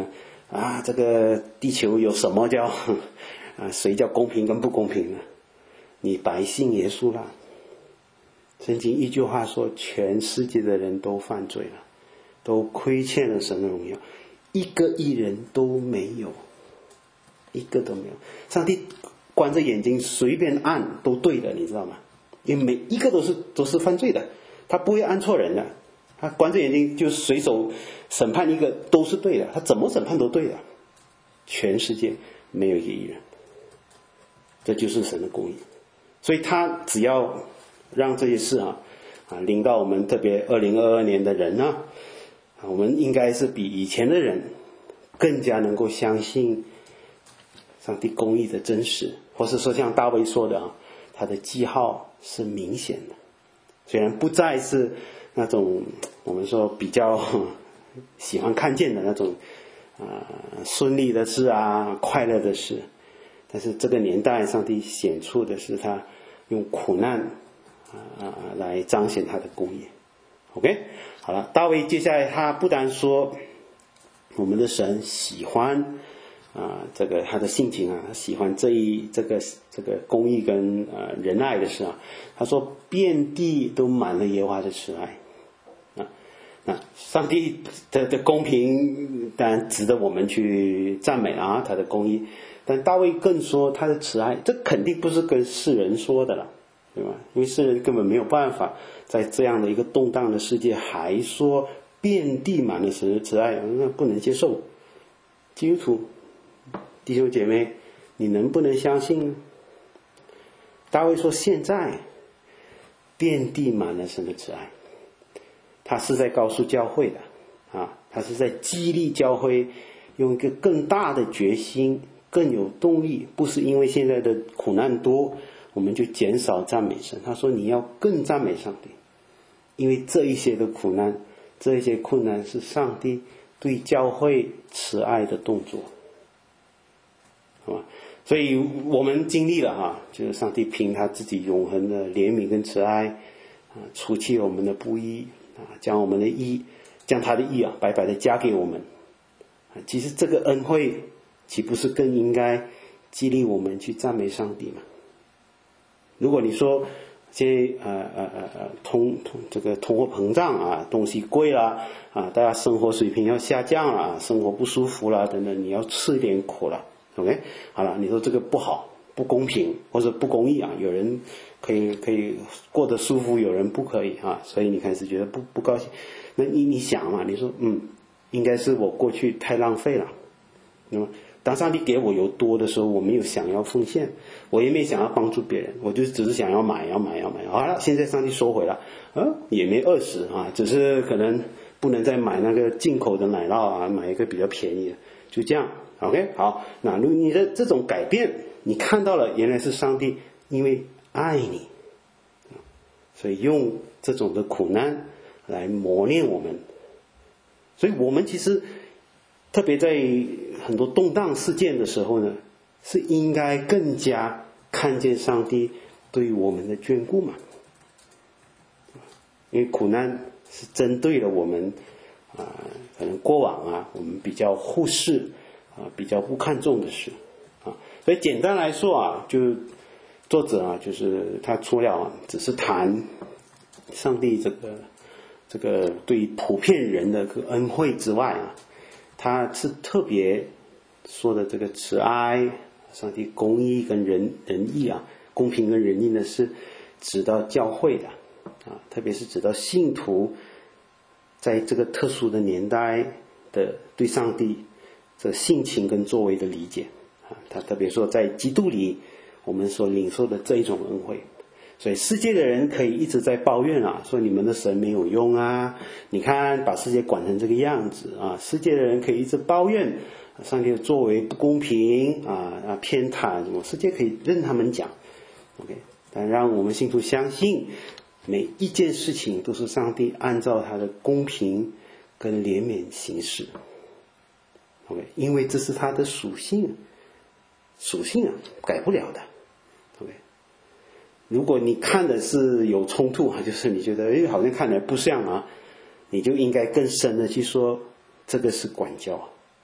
啊，这个地球有什么叫啊，谁叫公平跟不公平呢？你白信耶稣了。圣经一句话说，全世界的人都犯罪了，都亏欠了神的荣耀，一个义人都没有，一个都没有。上帝关着眼睛随便按都对的，你知道吗？因为每一个都是都是犯罪的，他不会按错人的，他关着眼睛就随手审判一个都是对的，他怎么审判都对的。全世界没有一个义人，这就是神的公义。所以他只要让这些事啊啊临到我们，特别二零二二年的人呢、啊，我们应该是比以前的人更加能够相信上帝公义的真实，或是说像大卫说的啊，他的记号是明显的，虽然不再是那种我们说比较喜欢看见的那种啊顺利的事啊快乐的事，但是这个年代上帝显出的是他用苦难啊来彰显他的公义。 OK， 好了，大卫接下来他不但说我们的神喜欢啊这个他的性情啊，喜欢这一这个这个公义跟呃仁爱的事啊，他说遍地都满了耶和华的慈爱啊。那上帝的的公平当然值得我们去赞美啊，他的公义，但大卫更说他的慈爱，这肯定不是跟世人说的了，对吧？因为世人根本没有办法在这样的一个动荡的世界还说遍地满了神的慈爱，那不能接受。基督徒弟兄姐妹，你能不能相信呢？大卫说现在遍地满了神的慈爱，他是在告诉教会的啊，他是在激励教会用一个更大的决心，更有动力，不是因为现在的苦难多我们就减少赞美神。他说你要更赞美上帝，因为这一些的苦难，这一些困难是上帝对教会慈爱的动作，好吧？所以我们经历了哈，就是上帝凭他自己永恒的怜悯跟慈爱啊，除去我们的不义啊，将我们的义，将他的义啊白白的加给我们啊。其实这个恩惠岂不是更应该激励我们去赞美上帝吗？如果你说这些呃呃呃呃通通这个通货膨胀啊，东西贵了啊，大家生活水平要下降了，生活不舒服了等等，你要吃一点苦了。OK， 好了，你说这个不好，不公平或者不公义啊，有人可以可以过得舒服，有人不可以啊，所以你开始觉得不不高兴。那你你想嘛，你说嗯，应该是我过去太浪费了。那么当上帝给我有多的时候，我没有想要奉献，我也没想要帮助别人，我就只是想要买要买要买。好了，现在上帝收回了，啊，也没饿死啊，只是可能不能再买那个进口的奶酪啊，买一个比较便宜的，就这样。OK， 好，那如果你的这种改变，你看到了，原来是上帝因为爱你，所以用这种的苦难来磨练我们。所以我们其实特别在很多动荡事件的时候呢，是应该更加看见上帝对于我们的眷顾嘛。因为苦难是针对了我们啊、呃，可能过往啊，我们比较忽视啊，比较不看重的事啊。所以简单来说啊，就作者啊，就是他除了、啊、只是谈上帝这个这个对普遍人的个恩惠之外啊，他是特别说的这个慈爱，上帝公义跟仁仁义啊，公平跟仁义呢，是指到教会的啊，特别是指到信徒在这个特殊的年代的对上帝这性情跟作为的理解啊，他特别说在基督里我们所领受的这一种恩惠。所以世界的人可以一直在抱怨啊，说你们的神没有用啊，你看把世界管成这个样子啊。世界的人可以一直抱怨上帝的作为不公平啊啊偏袒什么，世界可以任他们讲 OK， 但让我们信徒相信每一件事情都是上帝按照他的公平跟怜悯行事 OK， 因为这是他的属性属性啊，改不了的 OK。如果你看的是有冲突啊，就是你觉得诶好像看起来不像啊，你就应该更深的去说这个是管教，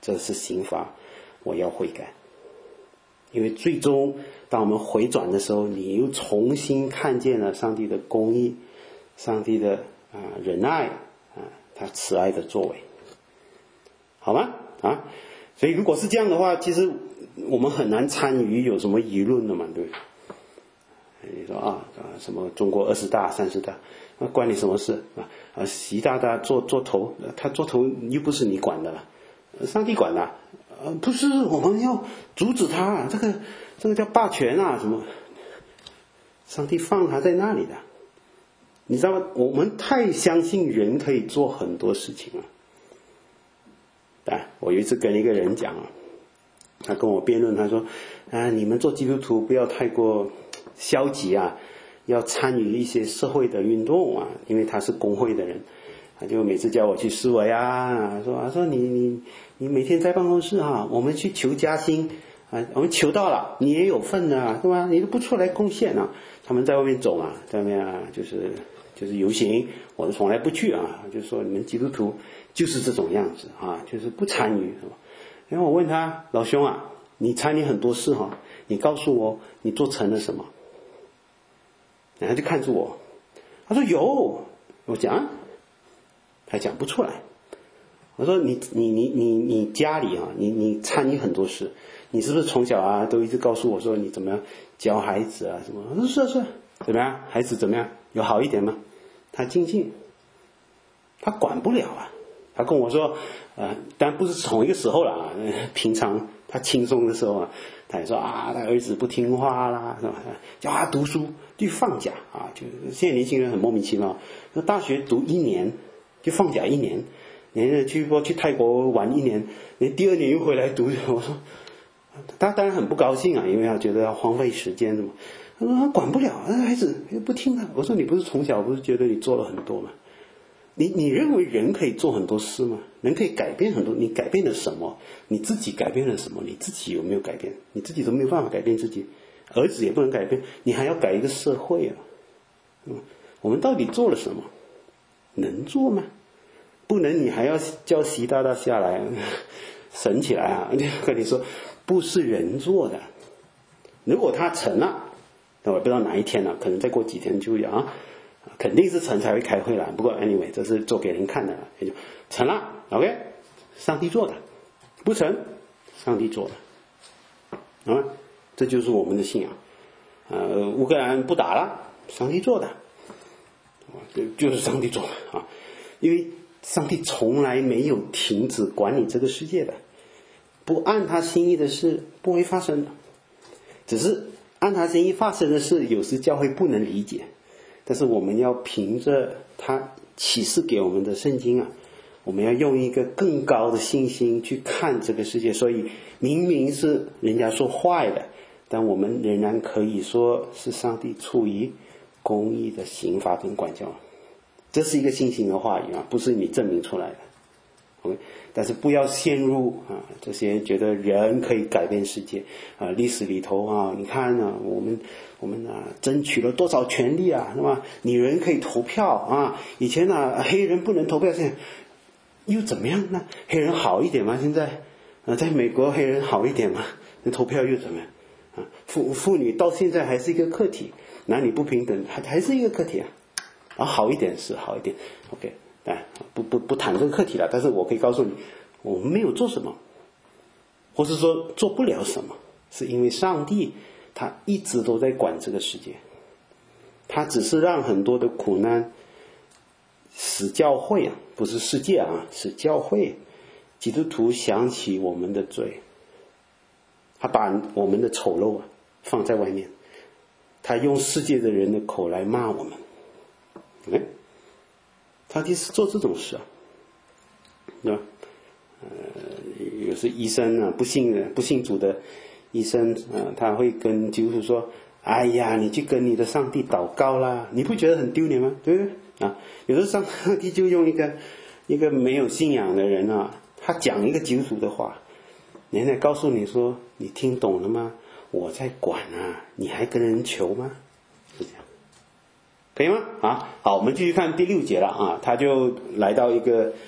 这是刑罚，我要悔改。因为最终当我们回转的时候，你又重新看见了上帝的公义，上帝的啊仁爱啊，他慈爱的作为，好吗？啊，所以如果是这样的话，其实我们很难参与有什么舆论的嘛，对不对？你说啊啊什么中国二十大三十大，那关你什么事啊？啊，习大大做做头，他做头又不是你管的了，上帝管的。呃，不是，我们要阻止他，这个这个叫霸权啊，什么？上帝放他在那里的，你知道吗？我们太相信人可以做很多事情了。哎，我有一次跟一个人讲啊，他跟我辩论，他说啊，你们做基督徒不要太过消极啊，要参与一些社会的运动啊，因为他是工会的人。他就每次叫我去思维啊，说啊说你你你每天在办公室啊，我们去求加薪啊，我们求到了，你也有份的啊，对吧？你都不出来贡献啊，他们在外面走啊，在外面啊，就是就是游行，我从来不去啊，就说你们基督徒就是这种样子啊，就是不参与，是吧？然后我问他，老兄啊，你参与很多事哈，你告诉我你做成了什么？然后就看着我，他说有，我讲。他讲不出来。我说你你你你你家里啊，你你参与很多事，你是不是从小啊都一直告诉我说你怎么样教孩子啊什么？我说是啊是啊，怎么样？孩子怎么样？有好一点吗？他静静，他管不了啊。他跟我说，呃，当然不是同一个时候了啊，平常他轻松的时候啊，他也说啊，他儿子不听话啦，是吧？叫他读书就放假啊，就现在年轻人很莫名其妙，那大学读一年。就放假一年，你去过去泰国玩一年，你第二年又回来读。我说，他当然很不高兴啊，因为他觉得要荒废时间，什么？他说他管不了，孩子不听他。我说你不是从小不是觉得你做了很多吗？你你认为人可以做很多事吗？人可以改变很多，你改变了什么？你自己改变了什么？你自己有没有改变？你自己都没有办法改变自己，儿子也不能改变，你还要改一个社会啊！嗯，我们到底做了什么？能做吗？不能，你还要叫习大大下来神起来啊！跟你说，不是人做的。如果他成了，那我不知道哪一天了，可能再过几天就啊，肯定是成才会开会了。不过 anyway， 这是做给人看的了，也就成了 ，OK， 上帝做的，不成，上帝做的，啊，这就是我们的信仰。呃，乌克兰不打了，上帝做的。就是上帝做的啊，因为上帝从来没有停止管理这个世界的，不按他心意的事不会发生的，只是按他心意发生的事，有时教会不能理解，但是我们要凭着他启示给我们的圣经啊，我们要用一个更高的信心去看这个世界，所以明明是人家说坏的，但我们仍然可以说是上帝出于公义的刑罚跟管教，这是一个信心的话语啊，不是你证明出来的。OK， 但是不要陷入啊这些觉得人可以改变世界啊，历史里头啊，你看啊，我们我们啊争取了多少权利啊，是吧？女人可以投票啊，以前啊黑人不能投票，现在又怎么样呢？黑人好一点吗？现在啊，在美国黑人好一点吗？那投票又怎么样啊？妇妇女到现在还是一个课题。男女不平等还还是一个课题啊，啊好一点是好一点 ，OK， 哎不不不谈这个课题了，但是我可以告诉你，我们没有做什么，或是说做不了什么，是因为上帝他一直都在管这个世界，他只是让很多的苦难使教会啊，不是世界啊，是教会基督徒想起我们的罪，他把我们的丑陋啊放在外面。他用世界的人的口来骂我们，哎，他就是做这种事啊，对吧？呃，有时医生啊，不信的、不信主的医生啊，他会跟基督徒说：“哎呀，你去跟你的上帝祷告啦，你不觉得很丢脸吗？对不对？”啊，有的上帝就用一个一个没有信仰的人啊，他讲一个基督徒的话，人家告诉你说：“你听懂了吗？我在管啊，你还跟人求吗？”是这样，可以吗？啊，好，我们继续看第六节了啊，他就来到一个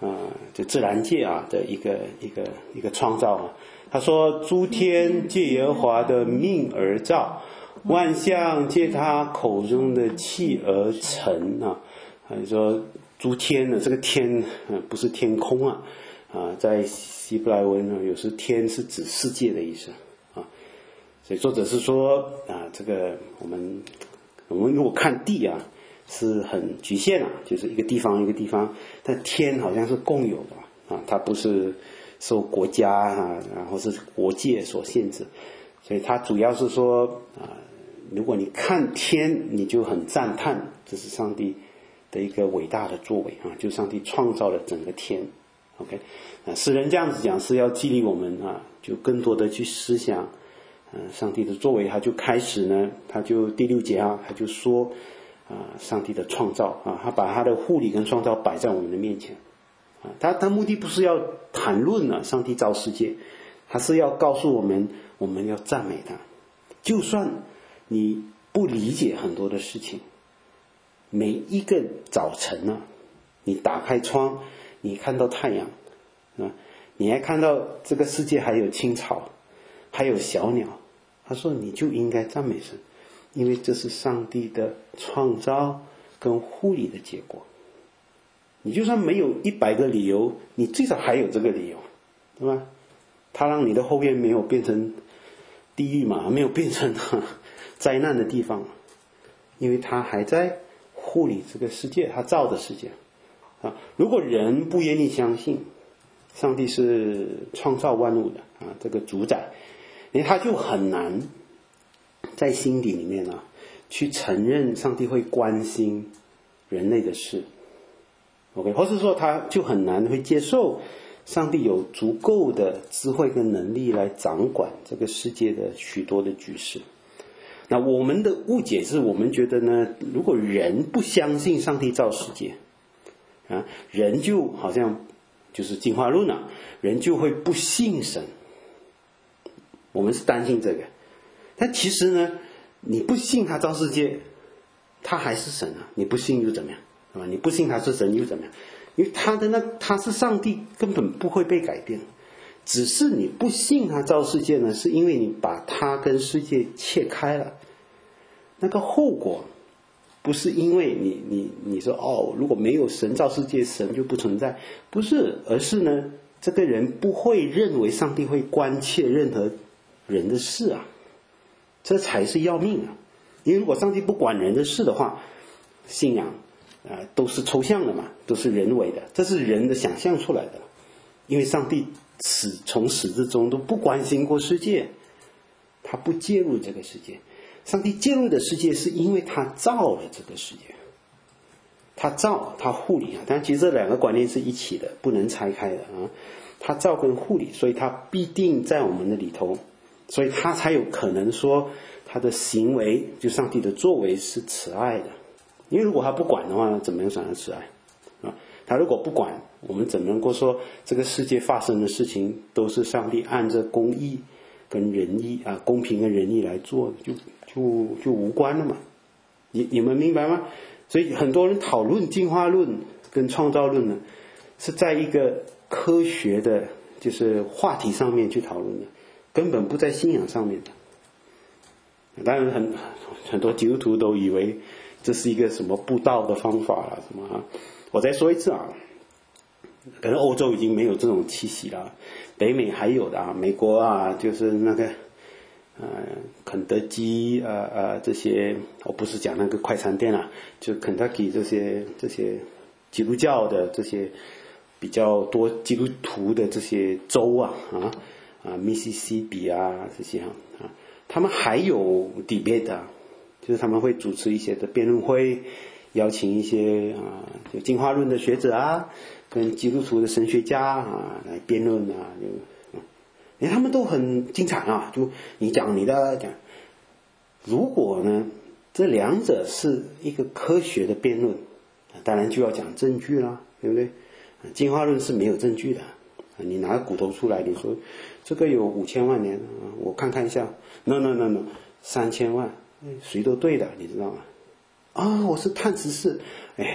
啊，就自然界啊的一个一个一个创造啊。他说：“诸天借耶和华的命而造，万象借他口中的气而成啊。”他说诸天呢，这个天啊不是天空啊啊，在希伯来文呢，有时天是指世界的意思啊。所以作者是说啊，这个我们我们如果看地啊，是很局限啊，就是一个地方一个地方，但天好像是共有的啊，它不是受国家啊，然后是国界所限制，所以它主要是说啊，如果你看天，你就很赞叹，这是上帝的一个伟大的作为啊，就上帝创造了整个天。OK， 啊，诗人这样子讲是要激励我们啊，就更多的去思想，嗯、啊，上帝的作为。他就开始呢，他就第六节啊，他就说啊，上帝的创造啊，他把他的护理跟创造摆在我们的面前啊，他他目的不是要谈论啊，上帝造世界，他是要告诉我们，我们要赞美他，就算你不理解很多的事情，每一个早晨啊，你打开窗，你看到太阳啊，你还看到这个世界还有青草，还有小鸟，他说你就应该赞美神，因为这是上帝的创造跟护理的结果。你就算没有一百个理由，你最少还有这个理由，对吧？他让你的后院没有变成地狱嘛，没有变成灾难的地方，因为他还在护理这个世界，他造的世界啊。如果人不愿意相信上帝是创造万物的啊，这个主宰，因为他就很难在心底里面啊去承认上帝会关心人类的事。OK， 或是说他就很难会接受上帝有足够的智慧跟能力来掌管这个世界的许多的局势。那我们的误解是我们觉得呢，如果人不相信上帝造世界啊，人就好像就是进化论啊，人就会不信神。我们是担心这个，但其实呢，你不信他造世界，他还是神啊，你不信又怎么样？啊，你不信他是神又怎么样？因为他的那他是上帝，根本不会被改变。只是你不信他造世界呢，是因为你把他跟世界切开了。那个后果不是因为你你你说哦，如果没有神造世界，神就不存在，不是，而是呢，这个人不会认为上帝会关切任何人的事啊，这才是要命啊！因为如果上帝不管人的事的话，信仰啊、呃、都是抽象的嘛，都是人为的，这是人的想象出来的。因为上帝始从始至终都不关心过世界，他不介入这个世界。上帝介入的世界是因为他造了这个世界，他造他护理啊，但其实这两个观念是一起的，不能拆开的啊。他造跟护理，所以他必定在我们的里头，所以他才有可能说他的行为，就上帝的作为是慈爱的。因为如果他不管的话，怎么样算是慈爱啊？他如果不管，我们怎么能够说这个世界发生的事情都是上帝按着公义跟仁义啊，公平跟仁义来做的，就就就无关了嘛？你你们明白吗？所以很多人讨论进化论跟创造论呢，是在一个科学的，就是话题上面去讨论的，根本不在信仰上面的。当然很很多基督徒都以为这是一个什么布道的方法啦，什么啊？我再说一次啊，可能欧洲已经没有这种气息了，北美还有的啊，美国啊，就是那个呃肯德基啊啊这些，我不是讲那个快餐店啊，就肯德基这些这些基督教的这些比较多基督徒的这些州啊啊啊密西西比啊这些啊，他们还有 debate 啊，就是他们会主持一些的辩论会，邀请一些啊就进化论的学者啊，跟基督徒的神学家啊来辩论啊，就，哎，他们都很精彩啊，就你讲你的讲。如果呢，这两者是一个科学的辩论，当然就要讲证据啦，对不对？进化论是没有证据的，你拿个骨头出来，你说这个有五千万年啊，我看看一下 ，no no no no， 三千万，谁都对的，你知道吗？啊，我是碳十四，哎，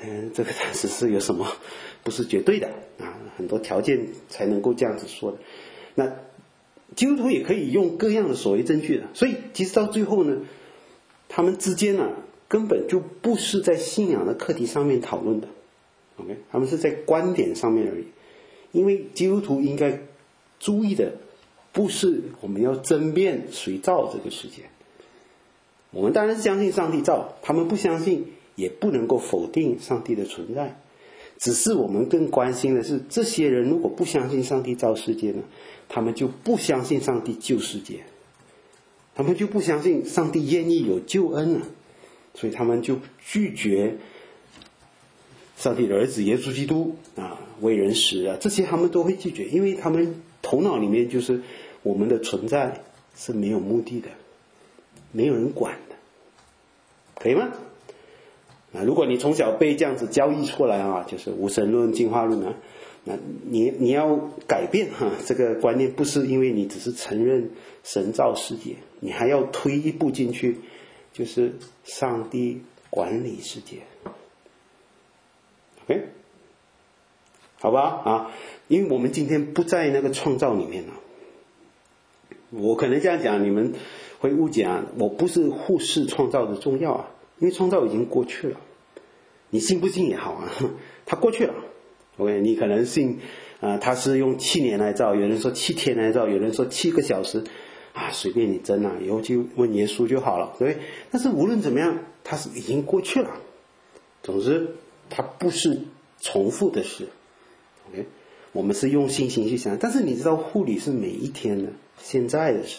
嗯，这个暂时是有什么不是绝对的啊，很多条件才能够这样子说的。那基督徒也可以用各样的所谓证据的，所以其实到最后呢，他们之间呢、啊、根本就不是在信仰的课题上面讨论的 ，OK， 他们是在观点上面而已。因为基督徒应该注意的不是我们要争辩谁造这个世界，我们当然是相信上帝造，他们不相信也不能够否定上帝的存在，只是我们更关心的是，这些人如果不相信上帝造世界呢，他们就不相信上帝救世界，他们就不相信上帝愿意有救恩了，所以他们就拒绝上帝的儿子耶稣基督啊，为人死啊，这些他们都会拒绝，因为他们头脑里面就是我们的存在是没有目的的，没有人管的，可以吗？啊，如果你从小被这样子教育出来啊，就是无神论、进化论啊，那你你要改变哈、啊、这个观念，不是因为你只是承认神造世界，你还要推一步进去，就是上帝管理世界。OK， 好吧啊，因为我们今天不在那个创造里面了。我可能这样讲，你们会误解啊，我不是忽视创造的重要啊，因为创造已经过去了，你信不信也好啊，它过去了。OK， 你可能信啊、呃，它是用七年来造，有人说七天来造，有人说七个小时啊，随便你争啊，以后就问耶稣就好了，对不对？但是无论怎么样，它是已经过去了。总之，它不是重复的事。OK， 我们是用信心去想，但是你知道护理是每一天的，现在的事。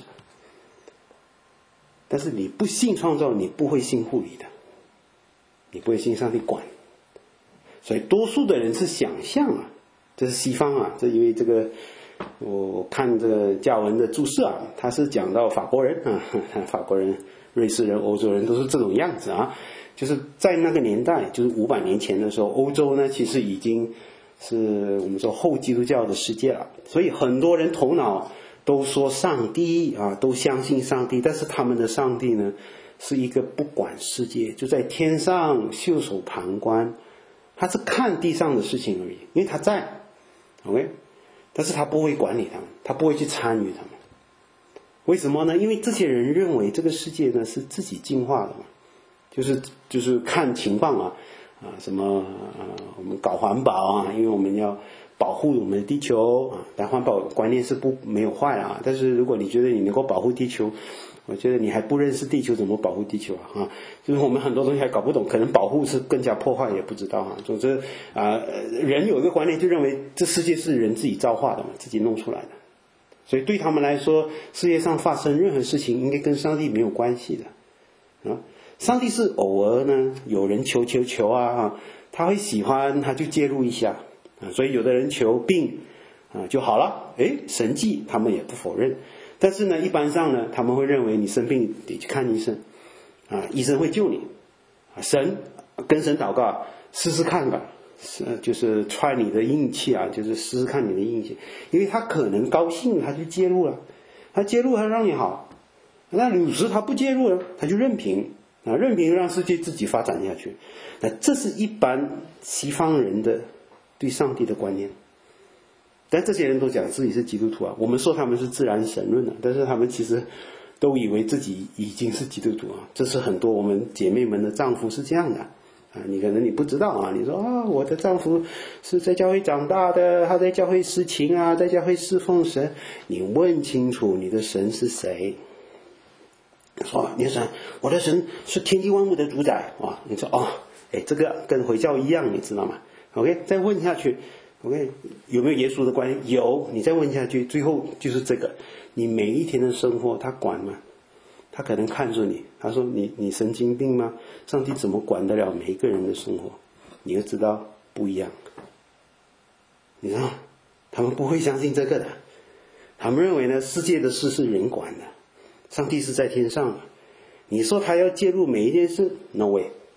但是你不信创造，你不会信护理的，你不会信上帝管。所以多数的人是想象啊，这是西方啊，这因为这个我看这个加文的注释啊，他是讲到法国人啊，法国人、瑞士人、欧洲人都是这种样子啊，就是在那个年代，就是五百年前的时候，欧洲呢其实已经是我们说后基督教的世界了，所以很多人头脑都说上帝啊，都相信上帝，但是他们的上帝呢是一个不管世界，就在天上袖手旁观，他是看地上的事情而已，因为他在 OK， 但是他不会管理他们，他不会去参与他们。为什么呢？因为这些人认为这个世界呢是自己进化的嘛，就是就是看情况啊啊什么啊我们搞环保啊，因为我们要保护我们的地球啊，但环保观念是不没有坏啊，但是如果你觉得你能够保护地球，我觉得你还不认识地球，怎么保护地球啊？啊，就是我们很多东西还搞不懂，可能保护是更加破坏，也不知道啊。总之啊、呃，人有一个观念，就认为这世界是人自己造化的嘛，自己弄出来的。所以对他们来说，世界上发生任何事情，应该跟上帝没有关系的啊。上帝是偶尔呢，有人求求求啊，啊他会喜欢，他就介入一下啊。所以有的人求病啊就好了，诶，神迹他们也不否认。但是呢，一般上呢，他们会认为你生病得去看医生，啊，医生会救你，啊，神跟神祷告，试试看吧，是就是踹你的运气啊，就是试试看你的运气，因为他可能高兴，他就介入了，他介入他让你好，那有时他不介入了，他就任凭啊，任凭让世界自己发展下去，那这是一般西方人的对上帝的观念。但这些人都讲自己是基督徒啊，我们说他们是自然神论啊，但是他们其实都以为自己已经是基督徒啊。这是很多我们姐妹们的丈夫是这样的啊，你可能你不知道啊，你说啊，我的丈夫是在教会长大的，他在教会侍琴啊，在教会侍奉神，你问清楚你的神是谁。说你的神，我的神是天地万物的主宰啊。你说哦，哎，这个跟回教一样，你知道吗 ？OK， 再问下去。OK， 有没有耶稣的观念？有，你再问下去，最后就是这个，你每一天的生活他管吗？他可能看着你，他说你你神经病吗？上帝怎么管得了每一个人的生活？你就知道不一样。你知道他们不会相信这个的，他们认为呢，世界的事是人管的，上帝是在天上的。你说他要介入每一件事 ，no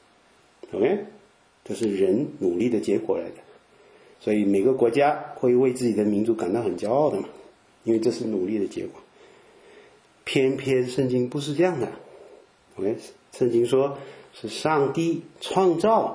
way，OK， 这是人努力的结果来的。所以每个国家会为自己的民族感到很骄傲的嘛，因为这是努力的结果。偏偏圣经不是这样的 ，OK， 圣经说是上帝创造，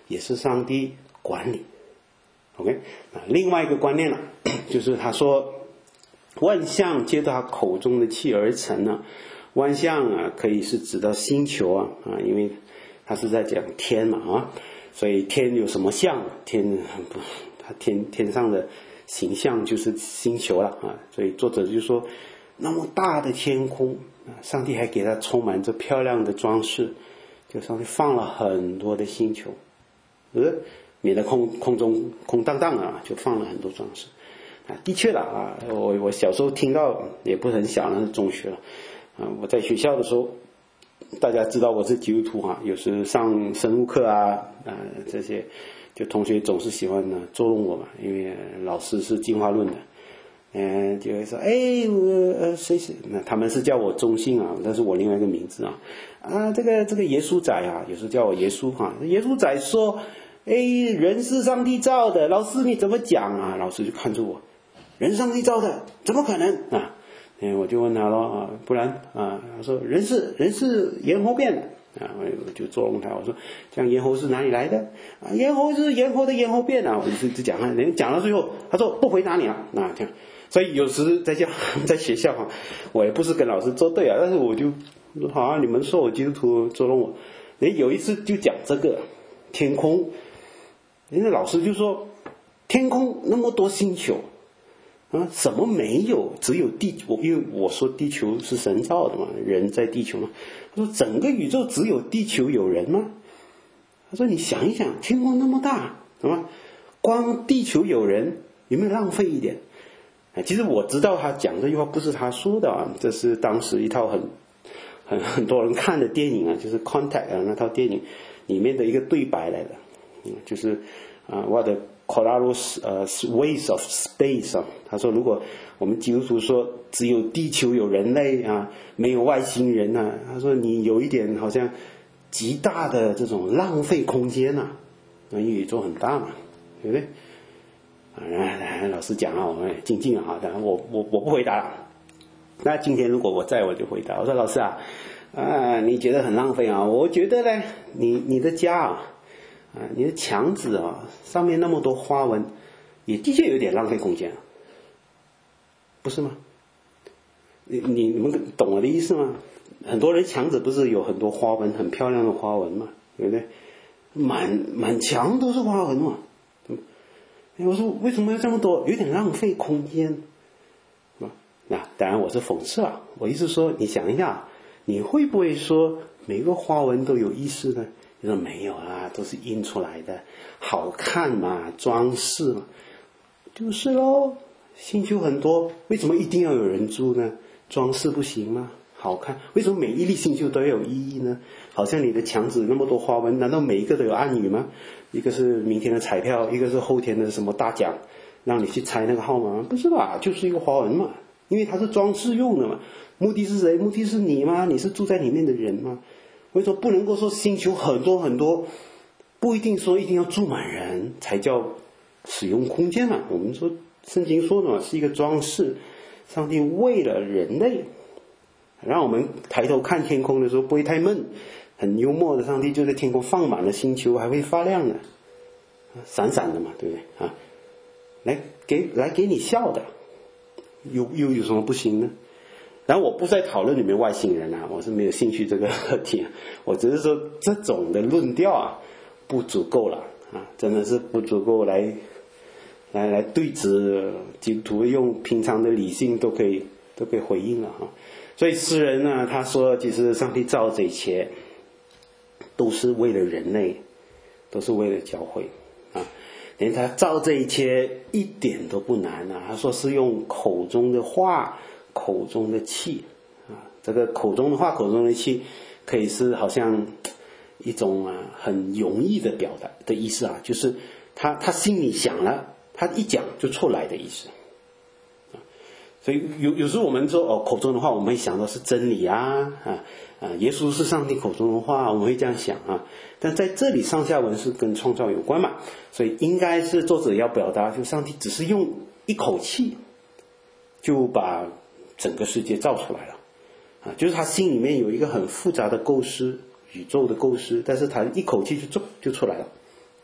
也是上帝管理。OK， 啊，另外一个观念呢，就是他说万象皆他口中的气而成呢。万象啊，可以是指到星球啊啊，因为他是在讲天嘛啊，所以天有什么象？天不，他天天上的形象就是星球了啊。所以作者就说，那么大的天空啊，上帝还给他充满着漂亮的装饰，就上帝放了很多的星球，呃。免得空空中空荡荡啊，就放了很多装饰啊。的确了啊，我我小时候听到也不是很小，那是中学了啊。我在学校的时候，大家知道我是基督徒啊，有时上生物课啊啊这些，就同学总是喜欢呢捉弄我嘛，因为老师是进化论的，嗯、呃，就会说，哎，我呃谁谁，那他们是叫我中信啊，但是我另外一个名字啊啊，这个这个耶稣仔啊，有时叫我耶稣哈、啊，耶稣仔说。哎，人是上帝造的，老师你怎么讲啊？老师就看着我，人是上帝造的，怎么可能啊？哎，我就问他咯啊，不然啊？他说人是人是猿猴变的啊，我就捉弄他，我说这样猿猴是哪里来的啊？猿猴是猿猴的猿猴变啊，我就就讲他，人讲到最后，他说不回答你了啊，这样。所以有时在家在学校哈，我也不是跟老师作对啊，但是我就好啊，你们说我基督徒捉弄我，哎，有一次就讲这个天空。人家老师就说，天空那么多星球，啊，什么没有？只有地，我因为我说地球是神造的嘛，人在地球嘛。他说整个宇宙只有地球有人吗？他说你想一想，天空那么大，什么光地球有人，有没有浪费一点？啊，其实我知道他讲这句话不是他说的啊，这是当时一套很很很多人看的电影啊，就是《Contact》啊那套电影里面的一个对白来的。就是啊 ，What the Colorado 呃 ways of space 啊，他说如果我们基督徒说只有地球有人类啊，没有外星人啊，他说你有一点好像极大的这种浪费空间呐、啊，因为宇宙很大嘛，对不对？啊，老师讲啊，我们静静啊，当然我我我不回答了。那今天如果我在我就回答，我说老师啊，啊你觉得很浪费啊？我觉得呢，你你的家啊。啊，你的墙纸啊，上面那么多花纹，也的确有点浪费空间，不是吗？你你你们懂我的意思吗？很多人墙纸不是有很多花纹，很漂亮的花纹嘛，对不对？满满墙都是花纹嘛。嗯，我说为什么要这么多？有点浪费空间。啊，那当然我是讽刺啊，我意思说，你想一下，你会不会说每个花纹都有意思呢？你说没有啦，都是印出来的，好看嘛，装饰嘛，就是咯。星球很多，为什么一定要有人住呢？装饰不行吗？好看，为什么每一粒星球都要有意义呢？好像你的墙纸那么多花纹，难道每一个都有暗语吗？一个是明天的彩票，一个是后天的什么大奖，让你去猜那个号码吗？不是吧，就是一个花纹嘛，因为它是装饰用的嘛。目的是谁？目的是你吗？你是住在里面的人吗？为什么不能够说星球很多很多，不一定说一定要住满人才叫使用空间嘛？我们说圣经说的嘛，是一个装饰。上帝为了人类，让我们抬头看天空的时候不会太闷，很幽默的，上帝就在天空放满了星球，还会发亮的，闪闪的嘛，对不对啊？来给来给你笑的，又又有什么不行呢？然后我不再讨论里面外星人啊，我是没有兴趣这个课题，我只是说这种的论调啊不足够了啊，真的是不足够来来来对峙基督徒，用平常的理性都可以都可以回应了哈。所以诗人呢，他说其实上帝造这一切都是为了人类，都是为了教会啊。连他造这一切一点都不难啊，他说是用口中的话，口中的气啊，这个口中的话，口中的气，可以是好像一种啊很容易的表达的意思啊，就是他他心里想了，他一讲就出来的意思。所以有有时候我们说哦，口中的话，我们会想到是真理啊啊啊，耶稣是上帝口中的话，我们会这样想啊。但在这里上下文是跟创造有关嘛，所以应该是作者要表达，就上帝只是用一口气就把整个世界造出来了啊，就是他心里面有一个很复杂的构思，宇宙的构思，但是他一口气就做就出来了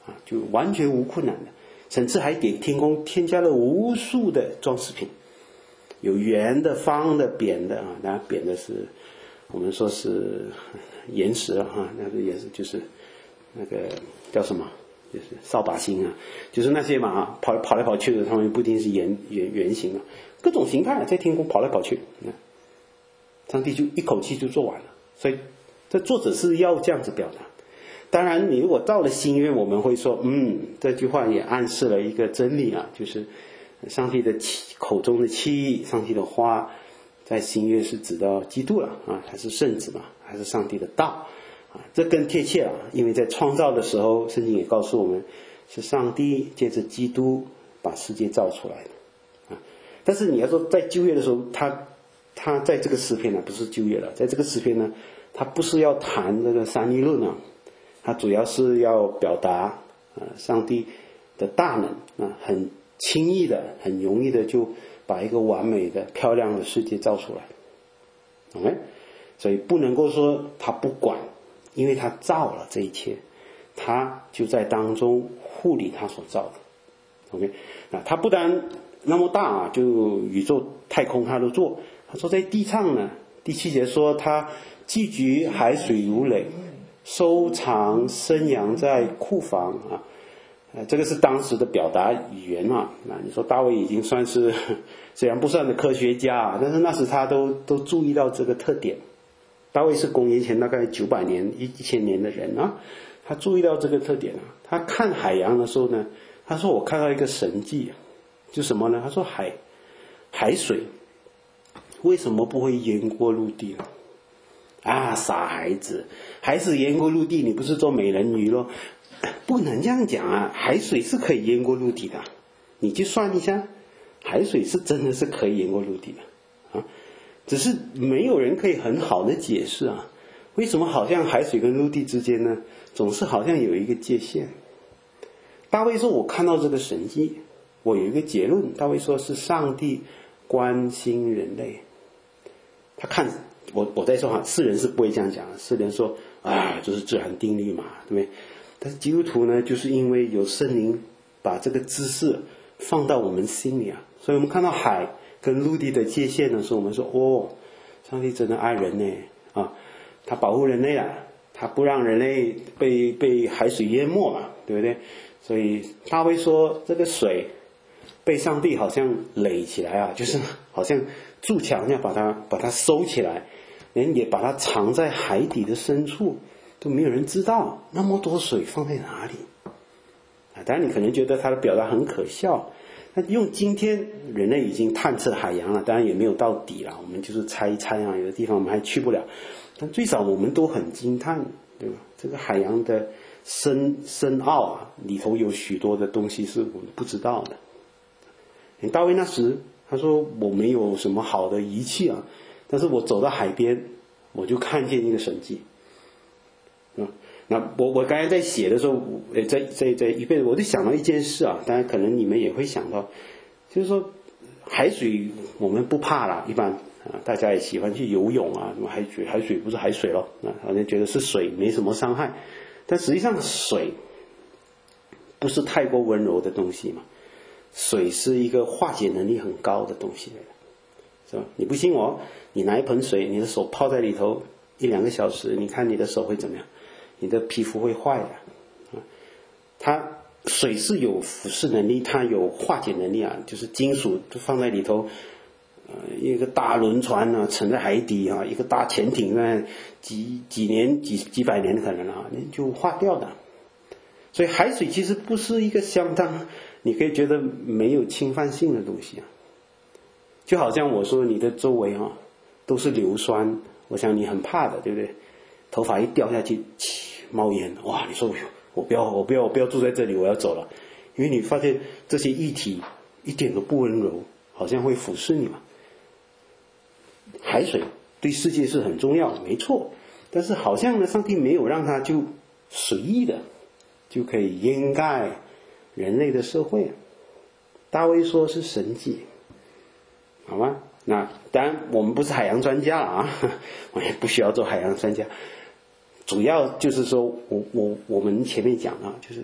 啊，就完全无困难的，甚至还给天空添加了无数的装饰品，有圆的、方的、扁的啊，当然扁的是我们说是岩石了哈，那个也是就是那个叫什么，就是扫把星啊，就是那些嘛啊，跑跑来跑去的，他们不一定是圆圆圆形啊，各种形态在天空跑来跑去，上帝就一口气就做完了。所以这作者是要这样子表达。当然你如果到了新约，我们会说嗯，这句话也暗示了一个真理啊，就是上帝的口中的气，上帝的话，在新约是指到基督了啊，他是圣子嘛，还是上帝的道啊，这更贴切了。因为在创造的时候，圣经也告诉我们是上帝借着基督把世界造出来的啊。但是你要说在旧约的时候，他他在这个诗篇呢，不是旧约了，在这个诗篇呢，他不是要谈这个三一论啊，他主要是要表达啊上帝的大能啊，很轻易的、很容易的就把一个完美的、漂亮的世界造出来。OK， 所以不能够说他不管，因为他造了这一切，他就在当中护理他所造的。OK， 那他不但那么大啊，就宇宙太空他都做。他说在地上呢，第七节说他寄居海水如垒，收藏生养在库房啊。呃，这个是当时的表达语言啊。那你说大卫已经算是虽然不算的科学家啊，但是那时他都都注意到这个特点。大卫是公元前大概九百年一千年的人啊，他注意到这个特点啊。他看海洋的时候呢，他说我看到一个神迹，就什么呢？他说海海水为什么不会淹过陆地呢？啊，傻孩子，海水淹过陆地，你不是做美人鱼咯？不能这样讲啊，海水是可以淹过陆地的，你去算一下，海水是真的是可以淹过陆地的啊，只是没有人可以很好的解释啊，为什么好像海水跟陆地之间呢，总是好像有一个界限。大卫说我看到这个神迹，我有一个结论，大卫说是上帝关心人类。他看我我在说哈，世人是不会这样讲的，世人说啊，这是自然定律嘛，对不对？但是基督徒呢，就是因为有圣灵把这个知识放到我们心里啊，所以我们看到海跟陆地的界限的时候，我们说哦，上帝真的爱人呢啊，他保护人类啊，他不让人类被被海水淹没嘛，对不对？所以大卫说这个水被上帝好像垒起来啊，就是好像筑墙一样把它把它收起来，人也把它藏在海底的深处，都没有人知道那么多水放在哪里啊。当然你可能觉得他的表达很可笑，那用今天人类已经探测海洋了，当然也没有到底了，我们就是猜一猜啊，有的地方我们还去不了，但最少我们都很惊叹，对吧？这个海洋的深深奥啊，里头有许多的东西是我们不知道的。大卫那时他说我没有什么好的仪器啊，但是我走到海边，我就看见一个神迹。嗯，那我我刚才在写的时候，在在在一边我就想到一件事啊，当然可能你们也会想到，就是说海水我们不怕啦，一般啊大家也喜欢去游泳啊，什么海水海水不是海水咯，啊好像觉得是水没什么伤害，但实际上水不是太过温柔的东西嘛。水是一个化解能力很高的东西来的，是吧？你不信我，你拿一盆水，你的手泡在里头一两个小时，你看你的手会怎么样？你的皮肤会坏的。它水是有腐蚀能力，它有化解能力啊，就是金属放在里头，呃，一个大轮船啊，沉在海底啊，一个大潜艇呢，几几年、几几百年可能啊，你就化掉的。所以海水其实不是一个相当你可以觉得没有侵犯性的东西啊，就好像我说你的周围啊都是硫酸，我想你很怕的，对不对？头发一掉下去，冒烟，哇！你说我不要，我不要，我不要住在这里，我要走了，因为你发现这些液体一点都不温柔，好像会腐蚀你嘛。海水对世界是很重要，没错，但是好像呢，上帝没有让它就随意的就可以掩盖人类的社会。大卫说是神迹，好吗？那当然我们不是海洋专家啊，我也不需要做海洋专家，主要就是说我我我们前面讲啊，就是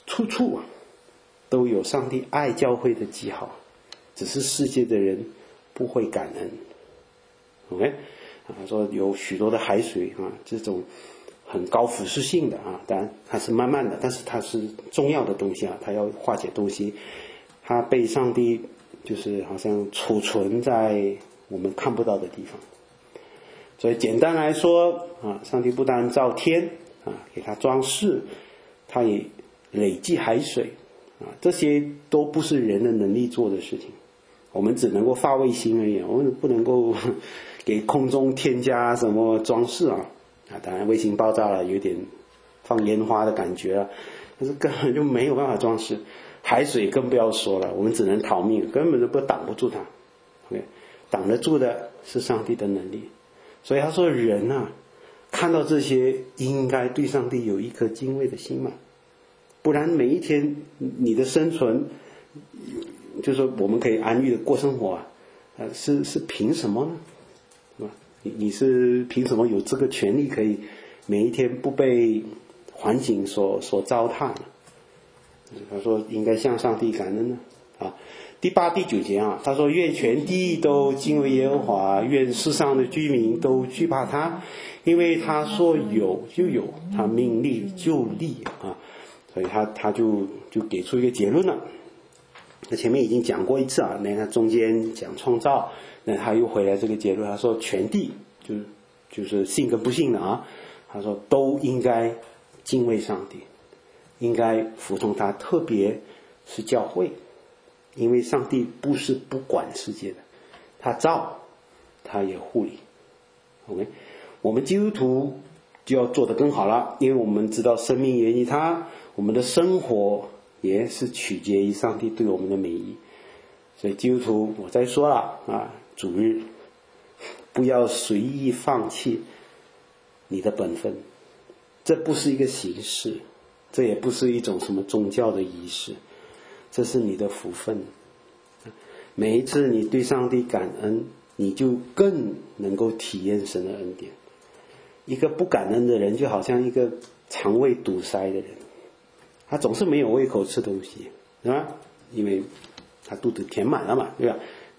处处啊都有上帝爱教会的记号，只是世界的人不会感恩。OK， 啊，说有许多的海水啊，这种很高腐蚀性的啊，当然它是慢慢的，但是它是重要的东西啊，它要化解东西，它被上帝就是好像储存在我们看不到的地方。所以简单来说啊，上帝不但造天啊，给它装饰，它也累积海水啊，这些都不是人的能力做的事情，我们只能够发卫星而已，我们不能够给空中添加什么装饰啊。啊，当然卫星爆炸了，有点放烟花的感觉了，但是根本就没有办法装饰，海水更不要说了，我们只能逃命，根本就不挡不住它。OK， 挡得住的是上帝的能力。所以他说人啊，看到这些应该对上帝有一颗敬畏的心嘛，不然每一天你的生存，就是说我们可以安逸的过生活啊，呃，是是凭什么呢？是吧？你你是凭什么有这个权利可以每一天不被环境所所糟蹋呢？他说应该向上帝感恩呢。啊，第八、第九节啊，他说愿全地都敬畏耶和华，愿世上的居民都惧怕他，因为他说有就有，他命立就立啊，所以他他就就给出一个结论了。那前面已经讲过一次啊，那他中间讲创造，那他又回来这个结论，他说全地就是就是信跟不信的啊，他说都应该敬畏上帝，应该服从他，特别是教会。因为上帝不是不管世界的，他造，他也护理。OK， 我们基督徒就要做得更好了，因为我们知道生命源于他，我们的生活也是取决于上帝对我们的美意。所以基督徒，我再说了啊，主日不要随意放弃你的本分，这不是一个形式，这也不是一种什么宗教的仪式。这是你的福分，每一次你对上帝感恩，你就更能够体验神的恩典。一个不感恩的人就好像一个肠胃堵塞的人，他总是没有胃口吃东西，是吧？因为他肚子填满了嘛，对吧？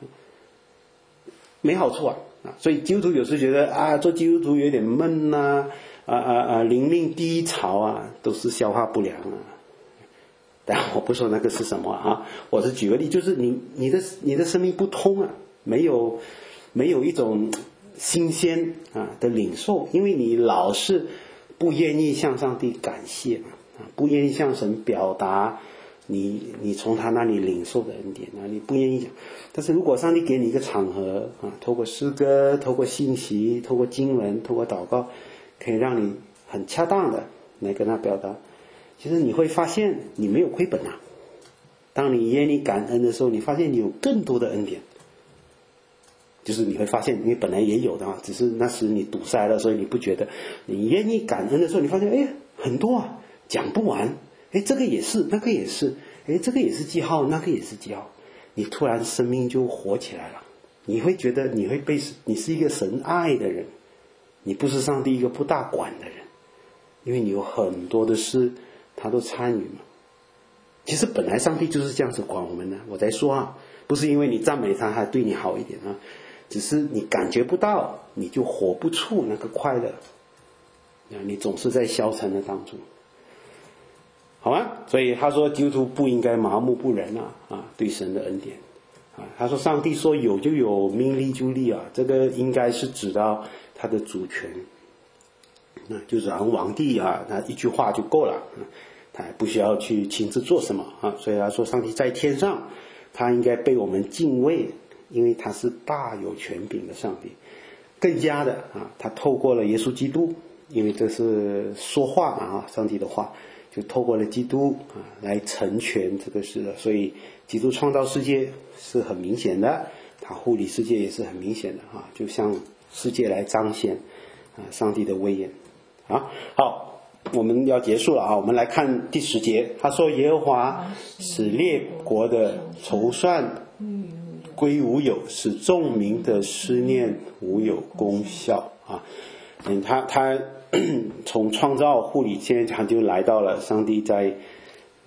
没好处啊。所以基督徒有时觉得啊，做基督徒有点闷呐、啊，啊啊啊，灵命低潮啊，都是消化不良啊。但我不说那个是什么啊，我是举个例，就是你你的你的生命不通啊，没有没有一种新鲜啊的领受，因为你老是不愿意向上帝感谢嘛，啊，不愿意向神表达你你从他那里领受的恩典啊，你不愿意讲。但是如果上帝给你一个场合啊，透过诗歌，透过信息，透过经文，透过祷告，可以让你很恰当的来跟他表达。其实你会发现你没有亏本啊，当你愿意感恩的时候，你发现你有更多的恩典，就是你会发现你本来也有的啊，只是那时你堵塞了，所以你不觉得。你愿意感恩的时候，你发现哎很多啊，讲不完，哎这个也是，那个也是，哎这个也是记号，那个也是记号，你突然生命就活起来了，你会觉得你会被你是一个神爱的人，你不是上帝一个不大管的人，因为你有很多的事他都参与嘛。其实本来上帝就是这样子管我们的，我在说啊，不是因为你赞美他还对你好一点啊，只是你感觉不到，你就活不出那个快乐，你总是在消沉的当中，好吗？所以他说基督徒不应该麻木不仁啊啊，对神的恩典啊，他说上帝说有就有，命立就立啊，这个应该是指到他的主权。那就是皇帝啊，他一句话就够了，他不需要去亲自做什么啊。所以他说上帝在天上，他应该被我们敬畏，因为他是大有权柄的上帝。更加的啊，他透过了耶稣基督，因为这是说话啊，上帝的话，就透过了基督啊来成全这个事的。所以基督创造世界是很明显的，他护理世界也是很明显的啊，就向世界来彰显啊上帝的威严。啊，好，我们要结束了啊！我们来看第十节，他说：“耶和华使列国的筹算归无有，使众民的思念无有功效。”啊，嗯，他他从创造护理，现在他就来到了上帝在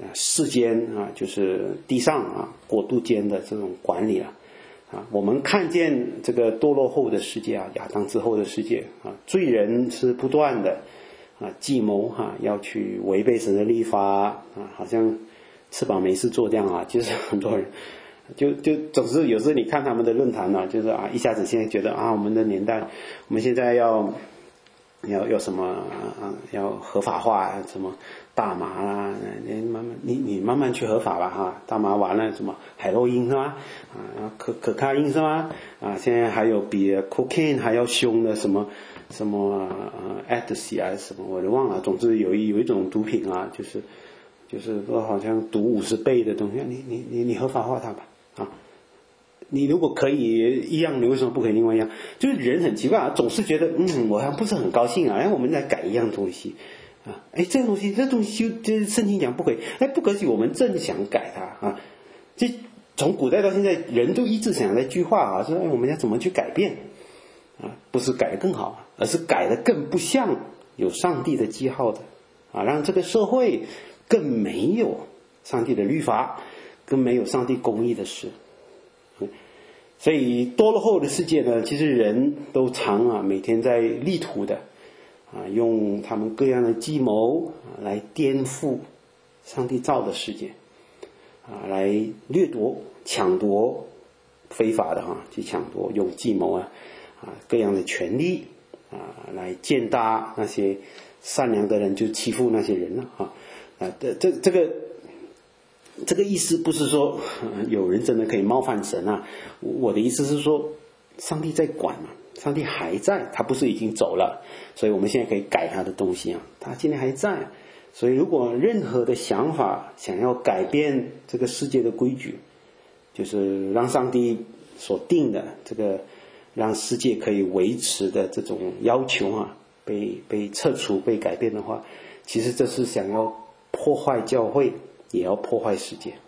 世间啊，就是地上啊国度间的这种管理了啊。我们看见这个堕落后的世界啊，亚当之后的世界啊，罪人是不断的啊计谋哈、啊，要去违背神的律法啊，好像吃饱没事做这样啊。就是很多人就就总是有时候你看他们的论坛呢、啊，就是啊一下子现在觉得啊我们的年代，我们现在要要要什么啊，要合法化什么大麻啦，你慢慢你你慢慢去合法吧哈，大麻完了什么海洛因是吗？啊可可卡因是吗？啊现在还有比 cocaine 还要凶的什么什么呃 ecstasy 啊什么我都忘了，总之有一有一种毒品啊，就是就是说好像毒五十倍的东西，你你你你合法化它吧啊。你如果可以一样，你为什么不可以另外一样？就是人很奇怪啊，总是觉得嗯，我还不是很高兴啊，哎，我们来改一样东西啊，哎，这个东西，这东西就就是圣经讲不可以，哎，不可以，我们正想改它啊。这从古代到现在，人都一直想那句话啊，说哎，我们要怎么去改变啊？不是改得更好，而是改得更不像有上帝的记号的啊，让这个社会更没有上帝的律法，更没有上帝公义的事。所以堕落后的世界呢，其实人都常啊每天在力图的啊，用他们各样的计谋啊来颠覆上帝造的世界啊，来掠夺、抢夺非法的哈、啊，去抢夺，用计谋啊啊各样的权利啊来践踏那些善良的人，就欺负那些人了啊啊这这这个。这个意思不是说、呃、有人真的可以冒犯神啊，我的意思是说上帝在管嘛，上帝还在，他不是已经走了，所以我们现在可以改他的东西啊，他今天还在。所以如果任何的想法想要改变这个世界的规矩，就是让上帝所定的这个让世界可以维持的这种要求啊被被撤除被改变的话，其实这是想要破坏教会，也要破坏世界。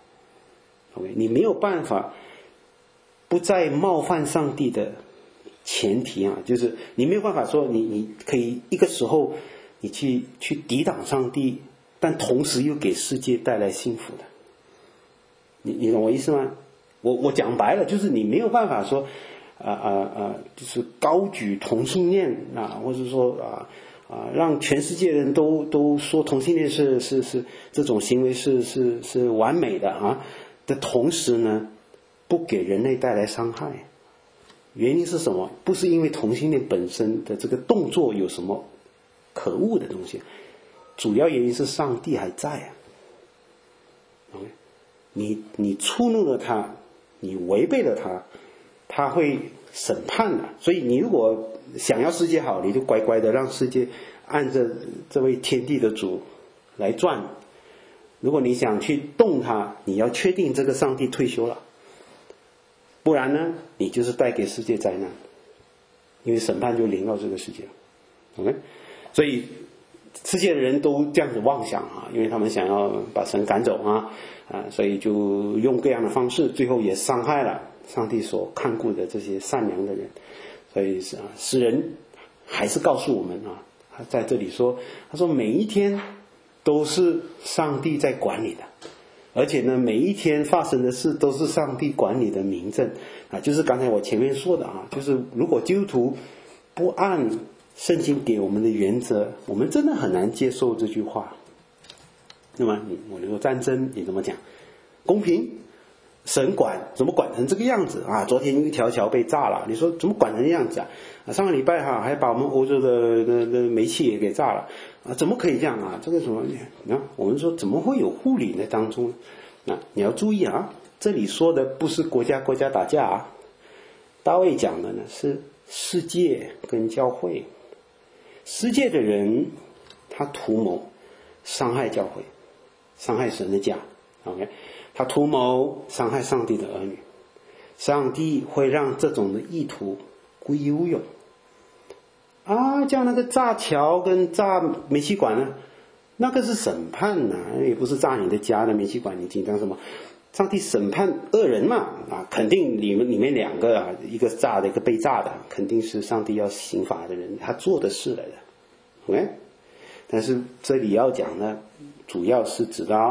OK， 你没有办法不再冒犯上帝的前提啊，就是你没有办法说你你可以一个时候你去去抵挡上帝，但同时又给世界带来幸福的。你你懂我意思吗？我我讲白了，就是你没有办法说啊啊啊，就是高举同性恋啊，或者说啊啊，让全世界人都都说同性恋是是是这种行为是是是完美的啊的同时呢，不给人类带来伤害。原因是什么？不是因为同性恋本身的这个动作有什么可恶的东西，主要原因是上帝还在啊。Okay? 你你触怒了他，你违背了他，他会审判的。所以你如果想要世界好，你就乖乖的让世界按着这位天地的主来转。如果你想去动他，你要确定这个上帝退休了，不然呢，你就是带给世界灾难，因为审判就临到这个世界了。OK， 所以世界的人都这样子妄想啊，因为他们想要把神赶走啊啊，所以就用各样的方式，最后也伤害了上帝所看顾的这些善良的人。所以啊，诗人还是告诉我们啊，他在这里说，他说每一天都是上帝在管理的，而且呢，每一天发生的事都是上帝管理的明证啊，就是刚才我前面说的啊，就是如果基督徒不按圣经给我们的原则，我们真的很难接受这句话。那么你我说战争你怎么讲？公平？神管怎么管成这个样子啊？昨天有一条桥被炸了，你说怎么管成这样子啊？啊上个礼拜哈、啊、还把我们欧洲的的的煤气也给炸了啊？怎么可以这样啊？这个什么？啊，我们说怎么会有护理呢？当中啊，你要注意啊，这里说的不是国家国家打架啊，大卫讲的呢是世界跟教会。世界的人他图谋伤害教会，伤害神的家 ，OK。他图谋伤害上帝的儿女，上帝会让这种的意图归于有啊，叫那个炸桥跟炸煤气管呢，那个是审判呐、啊，也不是炸你的家的煤气管，你紧张什么？上帝审判恶人嘛啊，肯定里面里面两个啊，一个炸的，一个被炸的，肯定是上帝要刑罚的人，他做的事来的 ，OK。但是这里要讲呢，主要是指到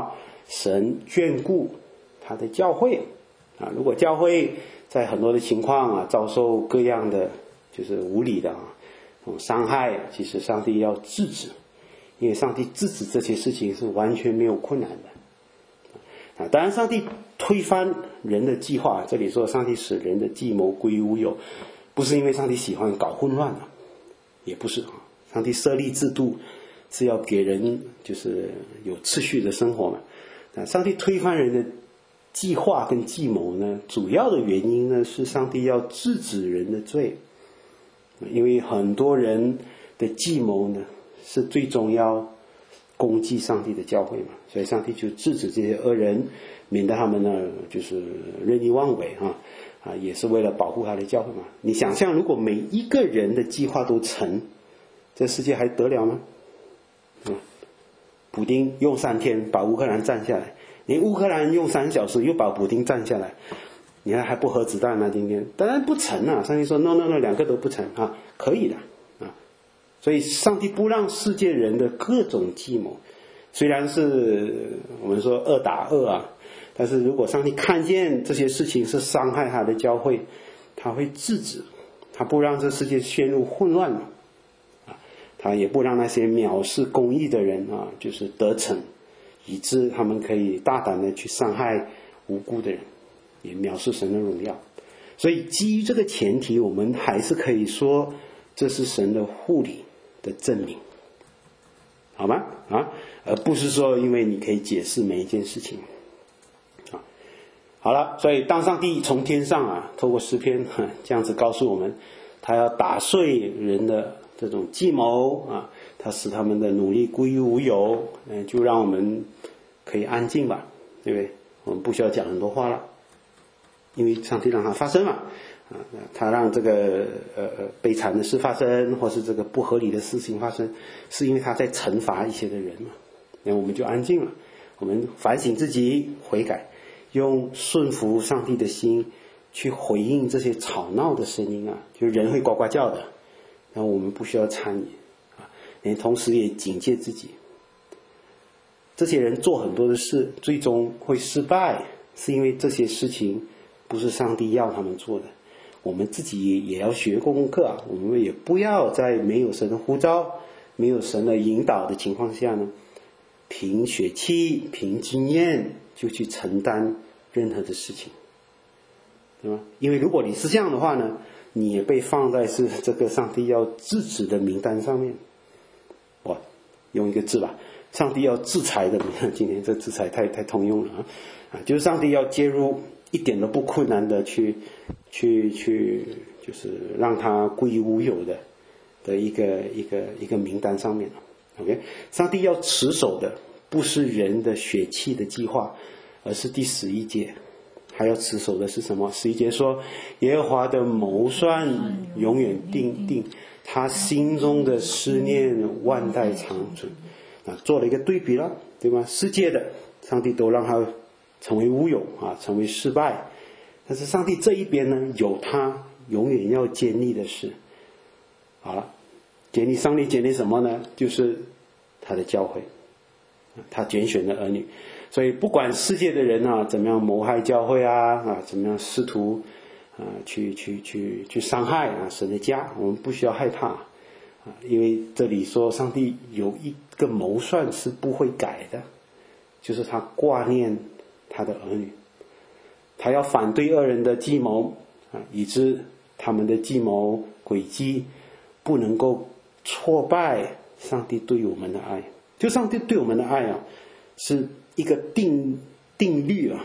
神眷顾他的教会啊。如果教会在很多的情况啊遭受各样的就是无理的啊伤害，其实上帝要制止，因为上帝制止这些事情是完全没有困难的啊。当然上帝推翻人的计划，这里说上帝使人的计谋归于无有，不是因为上帝喜欢搞混乱啊，也不是啊。上帝设立制度是要给人就是有秩序的生活嘛。啊，上帝推翻人的计划跟计谋呢，主要的原因呢是上帝要制止人的罪。因为很多人的计谋呢是最终要攻击上帝的教会嘛，所以上帝就制止这些恶人，免得他们呢就是任意妄为啊啊，也是为了保护他的教会嘛。你想象如果每一个人的计划都成，这世界还得了吗？嗯，普丁用三天把乌克兰占下来，你乌克兰用三小时又把普丁占下来，你看还不核子弹吗？今天当然不成啊！上帝说 no no no， 两个都不成啊，可以的啊。所以上帝不让世界人的各种计谋，虽然是我们说恶打恶啊，但是如果上帝看见这些事情是伤害他的教会，他会制止，他不让这世界陷入混乱了啊，他也不让那些藐视公义的人啊，就是得逞，以致他们可以大胆的去伤害无辜的人，也藐视神的荣耀。所以基于这个前提，我们还是可以说这是神的护理的证明，好吗？啊，而不是说因为你可以解释每一件事情啊。好了，所以当上帝从天上啊透过诗篇这样子告诉我们，他要打碎人的这种计谋啊，他使他们的努力归于无有，嗯，就让我们可以安静吧，对不对？我们不需要讲很多话了，因为上帝让它发生嘛，啊，他让这个呃呃悲惨的事发生，或是这个不合理的事情发生，是因为他在惩罚一些的人嘛。那我们就安静了，我们反省自己，悔改，用顺服上帝的心去回应这些吵闹的声音啊，就人会呱呱叫的，然后我们不需要参与啊，也同时也警戒自己。这些人做很多的事，最终会失败，是因为这些事情不是上帝要他们做的。我们自己也要学功课啊，我们也不要在没有神的呼召、没有神的引导的情况下呢，凭血气、凭经验就去承担任何的事情，对吧？因为如果你是这样的话呢，你也被放在是这个上帝要制止的名单上面。哇，用一个字吧，上帝要制裁的，今天这制裁太太通用了啊！啊，就是上帝要介入，一点都不困难的去去去，就是让他归于无有的的一个一个一个名单上面了。OK， 上帝要持守的不是人的血气的计划，而是第十一节，还要持守的是什么？十一节说，耶和华的谋算永远定定，他心中的思念万代长存。啊，做了一个对比了，对吧？世界的上帝都让他成为无有啊，成为失败，但是上帝这一边呢，有他永远要建立的事。好了，建立上帝建立什么呢？就是他的教会，他拣选的儿女。所以不管世界的人啊怎么样谋害教会啊啊怎么样试图啊去去去去伤害啊神的家，我们不需要害怕啊，因为这里说上帝有一个谋算是不会改的，就是他挂念他的儿女，他要反对恶人的计谋啊，以致他们的计谋诡计不能够挫败上帝对我们的爱。就上帝对我们的爱啊，是一个定定律啊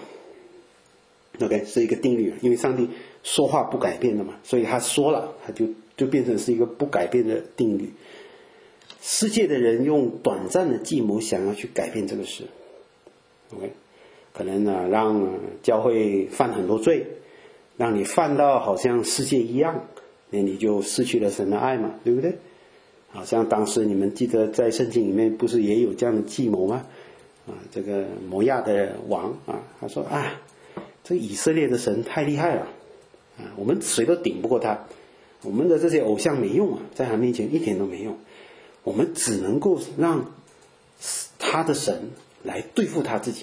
，OK， 是一个定律，因为上帝说话不改变的嘛，所以他说了，他就就变成是一个不改变的定律。世界的人用短暂的计谋想要去改变这个事 ，OK， 可能呢让教会犯很多罪，让你犯到好像世界一样，那你就失去了神的爱嘛，对不对？好像当时你们记得在圣经里面不是也有这样的计谋吗？啊，这个摩亚的王啊，他说啊，这以色列的神太厉害了啊，我们谁都顶不过他，我们的这些偶像没用啊，在他面前一点都没用，我们只能够让他的神来对付他自己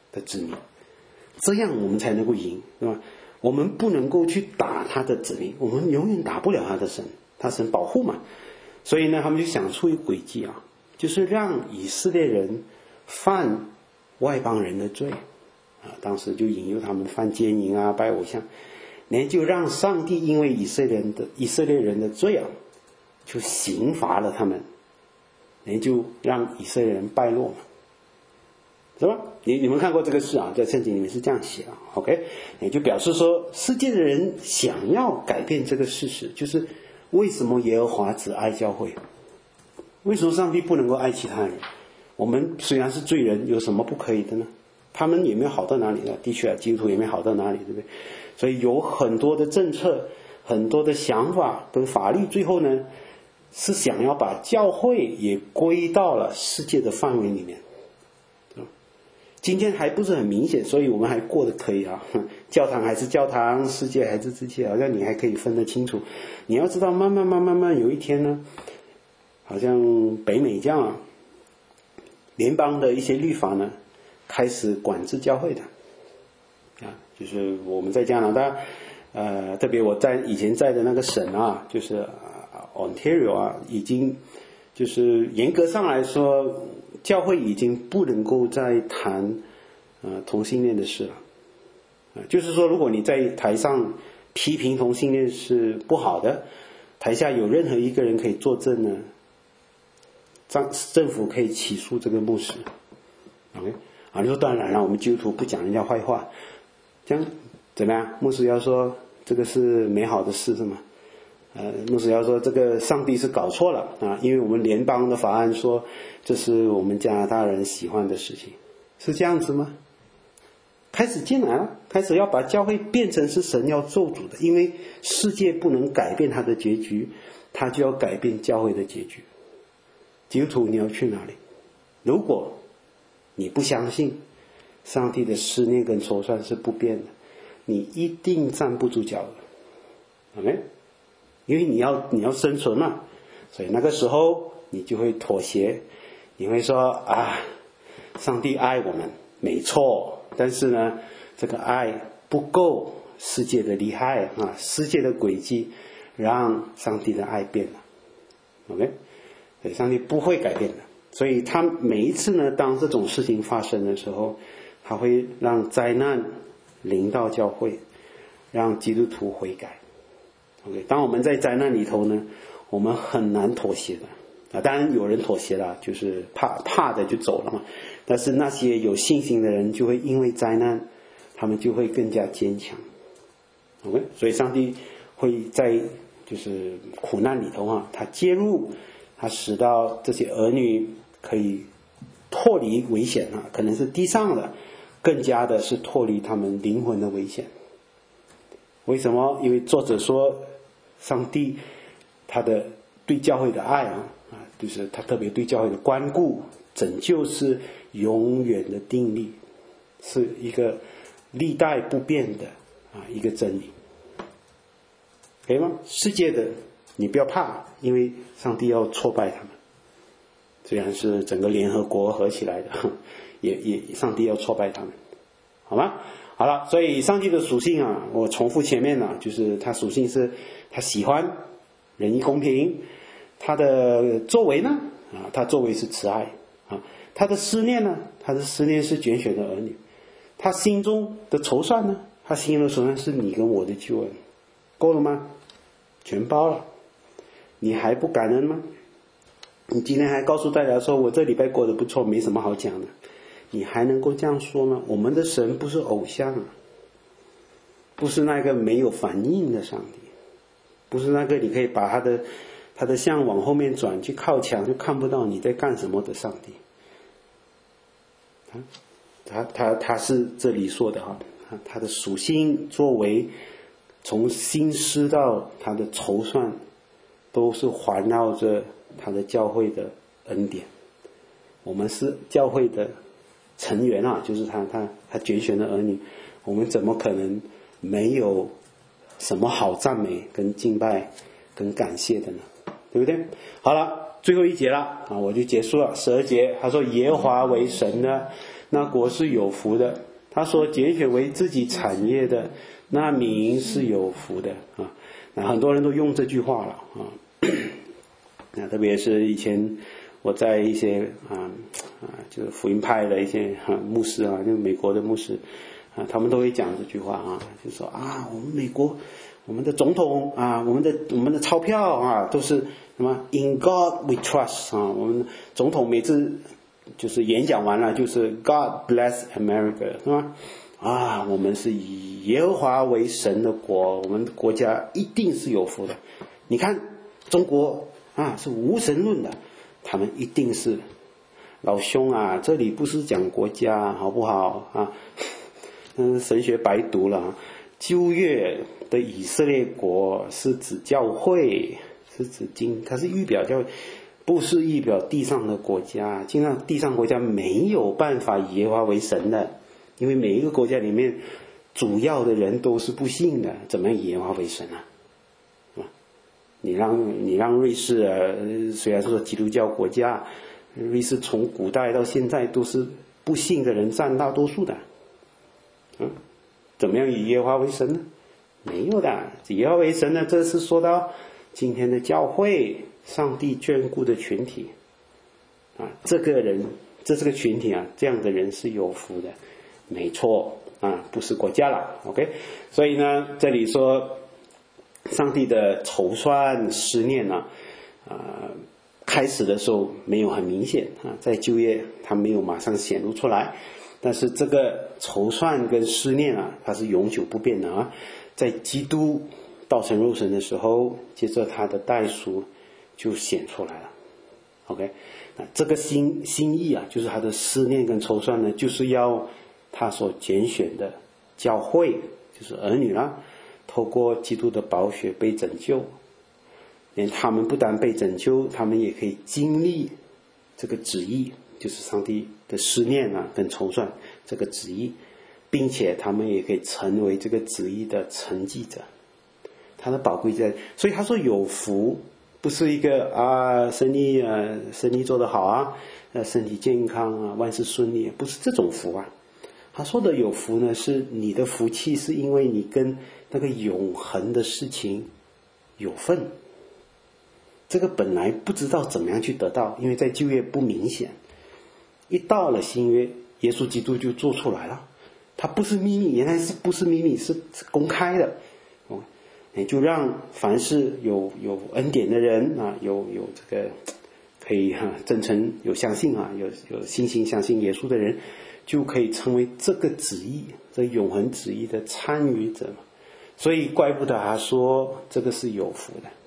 的子民，这样我们才能够赢，对吧？我们不能够去打他的子民，我们永远打不了他的神，他神保护嘛。所以呢，他们就想出一个诡计啊，就是让以色列人犯外邦人的罪啊，当时就引诱他们犯奸淫啊、拜偶像，连就让上帝因为以色列人的以色列人的罪啊，就刑罚了他们，连就让以色列人败落嘛，是吧？你你们看过这个事啊，在圣经里面是这样写啊 ，OK， 也就表示说，世界的人想要改变这个事实，就是为什么耶和华只爱教会？为什么上帝不能够爱其他人？我们虽然是罪人，有什么不可以的呢？他们也没有好到哪里呢？的确啊，基督徒也没有好到哪里，对不对？所以有很多的政策、很多的想法跟法律，最后呢，是想要把教会也归到了世界的范围里面。今天还不是很明显，所以我们还过得可以啊。教堂还是教堂，世界还是世界，好像你还可以分得清楚。你要知道，慢慢慢慢慢有一天呢，好像北美这样啊，联邦的一些律法呢，开始管制教会的啊，就是我们在加拿大，呃，特别我在以前在的那个省啊，就是 Ontario 啊，已经就是严格上来说，教会已经不能够再谈呃同性恋的事了，啊，就是说，如果你在台上批评同性恋是不好的，台下有任何一个人可以作证呢，政政府可以起诉这个牧师 ，OK， 啊，你说当然了，我们基督徒不讲人家坏话，这样怎么样？牧师要说这个是美好的事是吗？呃，牧师要说这个上帝是搞错了啊，因为我们联邦的法案说这是我们加拿大人喜欢的事情，是这样子吗？开始进来了，开始要把教会变成是神要咒诅的，因为世界不能改变它的结局，它就要改变教会的结局。基督徒你要去哪里？如果你不相信上帝的思念跟筹算是不变的，你一定站不住脚的，没？因为你要你要生存嘛，所以那个时候你就会妥协，你会说啊，上帝爱我们没错，但是呢，这个爱不够世界的厉害啊，世界的轨迹让上帝的爱变了 ，OK， 所以上帝不会改变的，所以他每一次呢，当这种事情发生的时候，他会让灾难临到教会，让基督徒悔改。OK， 当我们在灾难里头呢，我们很难妥协的啊。当然有人妥协了，就是怕怕的就走了嘛。但是那些有信心的人，就会因为灾难，他们就会更加坚强。OK， 所以上帝会在就是苦难里头啊，他介入，他使到这些儿女可以脱离危险啊，可能是地上的，更加的是脱离他们灵魂的危险。为什么？因为作者说，上帝他的对教会的爱啊，啊，就是他特别对教会的关顾、拯救是永远的定力，是一个历代不变的啊一个真理，可以吗？世界的你不要怕，因为上帝要挫败他们，虽然是整个联合国合起来的，也也上帝要挫败他们，好吗？好了，所以上帝的属性啊，我重复前面了，就是他属性是他喜欢仁义公平，他的作为呢啊，他作为是慈爱啊，他的思念呢，他的思念是拣选的儿女，他心中的筹算呢，他心中的筹算是你跟我的救恩，够了吗？全包了，你还不感恩吗？你今天还告诉大家说我这礼拜过得不错，没什么好讲的，你还能够这样说吗？我们的神不是偶像啊，不是那个没有反应的上帝，不是那个你可以把他的他的像往后面转去靠墙就看不到你在干什么的上帝。他他他是这里说的哈，他的属性作为从心思到他的筹算都是环绕着他的教会的恩典。我们是教会的成员啊，就是他他他拣选的儿女，我们怎么可能没有什么好赞美跟敬拜跟感谢的呢？对不对？好了，最后一节了啊，我就结束了。十二节他说耶和华为神呢， 那国是有福的。他所拣选为自己产业的，那民是有福的啊。那很多人都用这句话了啊。那特别是以前我在一些啊啊，就是福音派的一些啊牧师啊，就美国的牧师啊，他们都会讲这句话啊，就说啊，我们美国，我们的总统啊，我们的我们的钞票啊，都是什么 In God we trust 啊，我们总统每次就是演讲完了，就是 God bless America 是吧？啊，我们是以耶和华为神的国，我们国家一定是有福的。你看中国啊，是无神论的，他们一定是老兄啊，这里不是讲国家好不好啊？嗯，神学白读了。旧约的以色列国是指教会，是指经，它是预表教会，不是预表地上的国家。经常地上国家没有办法以耶和华为神的，因为每一个国家里面主要的人都是不信的，怎么以耶和华为神啊？你让你让瑞士啊，虽然说基督教国家，瑞士从古代到现在都是不信的人占大多数的，嗯，怎么样以耶和华为神呢？没有的，以耶和华为神呢，这是说到今天的教会，上帝眷顾的群体啊，这个人，这是个群体啊，这样的人是有福的，没错啊，不是国家了 ，OK， 所以呢，这里说。上帝的筹算思念呢、啊，呃，开始的时候没有很明显啊，在旧约它没有马上显露出来，但是这个筹算跟思念啊，它是永久不变的啊。在基督道成肉身的时候，接着他的代赎就显出来了。OK， 那这个心心意啊，就是他的思念跟筹算呢，就是要他所拣选的教会，就是儿女啦。透过基督的宝血被拯救，连他们不但被拯救，他们也可以经历这个旨意，就是上帝的思念啊，跟筹算这个旨意，并且他们也可以成为这个旨意的承继者。他的宝贵在，所以他说有福，不是一个啊生意啊生意做得好啊，呃身体健康啊，万事顺利，不是这种福啊。他说的有福呢，是你的福气是因为你跟那个永恒的事情有份，这个本来不知道怎么样去得到，因为在旧约不明显，一到了新约，耶稣基督就做出来了，它不是秘密，原来是不是秘密，是公开的，哦，就让凡是有有恩典的人啊，有有这个可以哈、啊、真诚有相信啊，有有信心相信耶稣的人，就可以成为这个旨意，这永恒旨意的参与者嘛。所以怪不得他说这个是有福的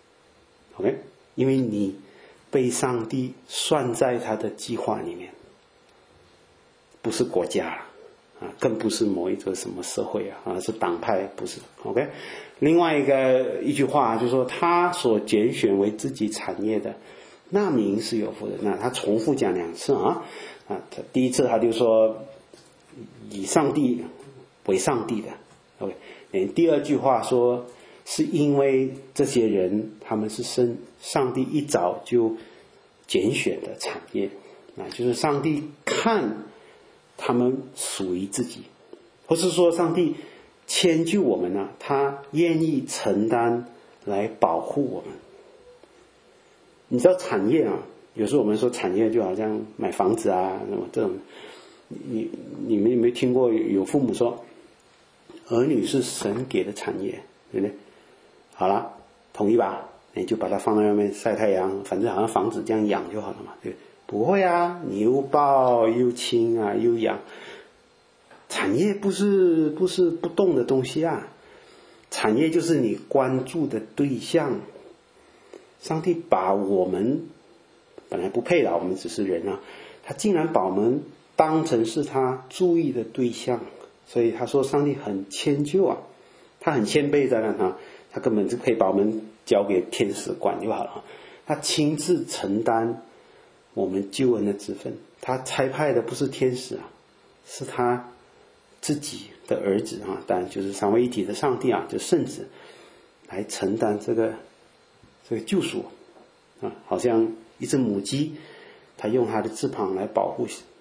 ，OK， 因为你被上帝算在他的计划里面，不是国家了啊，更不是某一个什么社会啊，啊是党派，不是 OK。另外一个一句话就是说，他所拣选为自己产业的，那民是有福的。那他重复讲两次啊啊，他第一次他就说以上帝为上帝的 ，OK。第二句话说，是因为这些人他们是生上帝一早就拣选的产业啊，就是上帝看他们属于自己，或是说上帝迁就我们呢、啊，他愿意承担来保护我们。你知道产业啊，有时候我们说产业就好像买房子啊，什么这种，你你们有没有听过有父母说？儿女是神给的产业，对不对？好了，同意吧？你就把它放在外面晒太阳，反正好像房子这样养就好了嘛，对不对？不会啊，你又抱又亲啊，又养。产业不是不是不动的东西啊，产业就是你关注的对象。上帝把我们本来不配的，我们只是人啊，他竟然把我们当成是他注意的对象。所以他说上帝很迁就啊，他很谦卑在那他他根本就可以把我们交给天使管就好了，他亲自承担我们救恩的职分，他差派的不是天使啊，是他自己的儿子啊，当然就是三位一体的上帝啊，就圣子来承担这个这个救赎啊，好像一只母鸡，他用他的翅膀来保护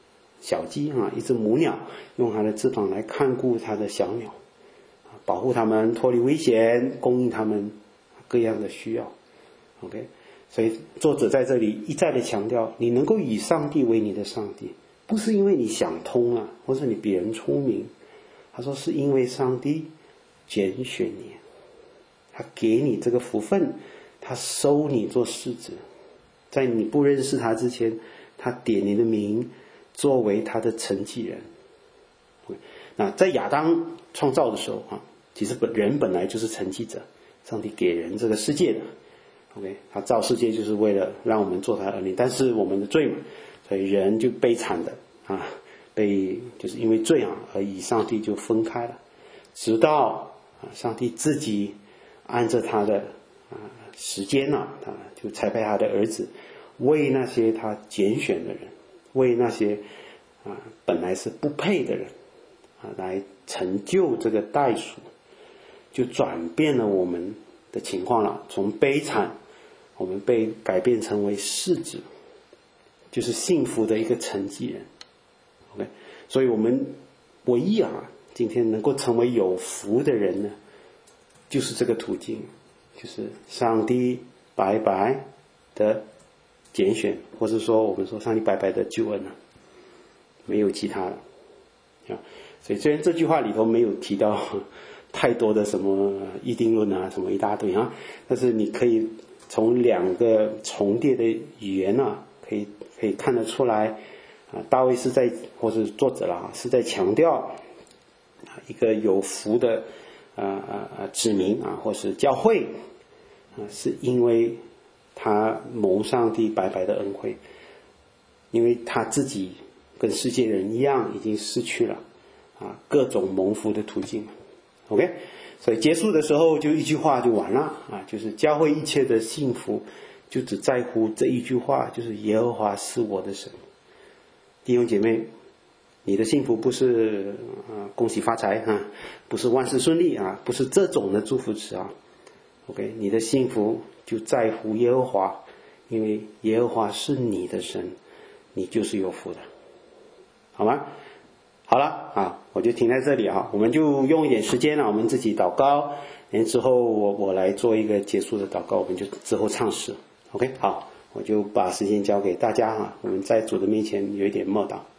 小鸡啊，一只母鸟，用它的翅膀来看顾它的小鸟，保护它们脱离危险，供应它们各样的需要。 OK， 所以作者在这里一再的强调，你能够以上帝为你的上帝，不是因为你想通了，或是你比人聪明，他说是因为上帝拣选你，他给你这个福分，他收你做世子，在你不认识他之前，他点你的名作为他的承继人。那在亚当创造的时候啊，其实本人本来就是承继者，上帝给人这个世界的 OK， 他造世界就是为了让我们做他儿女，但是我们的罪嘛，所以人就悲惨的啊，被就是因为罪啊而与上帝就分开了，直到啊上帝自己按着他的啊时间呢、啊，他就差派他的儿子为那些他拣选的人，为那些啊本来是不配的人啊来成就这个代赎，就转变了我们的情况了，从悲惨我们被改变成为世子，就是幸福的一个承继人。 OK， 所以我们唯一啊今天能够成为有福的人呢，就是这个途径，就是上帝白白的拣选，或是说我们说上帝白白的救恩啊，没有其他的啊。所以虽然这句话里头没有提到太多的什么议定论啊，什么一大堆啊，但是你可以从两个重叠的语言啊，可以可以看得出来啊，大卫是在或是作者啦，是在强调一个有福的啊啊啊子民啊，或是教会啊，是因为他蒙上帝白白的恩惠，因为他自己跟世界人一样，已经失去了啊各种蒙福的途径。OK， 所以结束的时候就一句话就完了啊，就是教会一切的幸福就只在乎这一句话，就是耶和华是我的神。弟兄姐妹，你的幸福不是啊恭喜发财啊，不是万事顺利啊，不是这种的祝福词啊。OK， 你的幸福就在乎耶和华，因为耶和华是你的神，你就是有福的，好吗？好了啊，我就停在这里啊，我们就用一点时间啊，我们自己祷告，然后之后我我来做一个结束的祷告，我们就之后唱诗。OK， 好，我就把时间交给大家哈、啊，我们在主的面前有一点默祷。